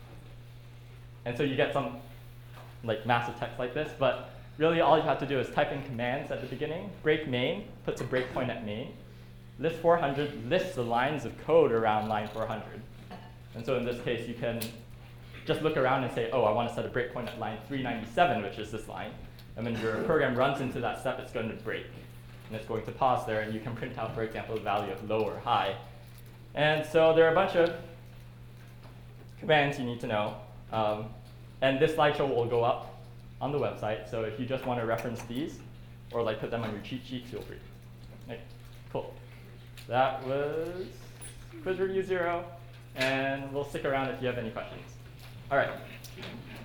And so you get some like massive text like this, but really all you have to do is type in commands at the beginning. Break main puts a breakpoint at main. List four hundred lists the lines of code around line four hundred. And so in this case, you can just look around and say, oh, I want to set a breakpoint at line three ninety-seven, which is this line. And when your program runs into that step, it's going to break. And it's going to pause there, and you can print out, for example, the value of low or high. And so there are a bunch of commands you need to know. Um, and this slideshow will go up on the website. So if you just want to reference these or like put them on your cheat sheet, feel free. Okay, cool. That was quiz review zero. And we'll stick around if you have any questions. All right.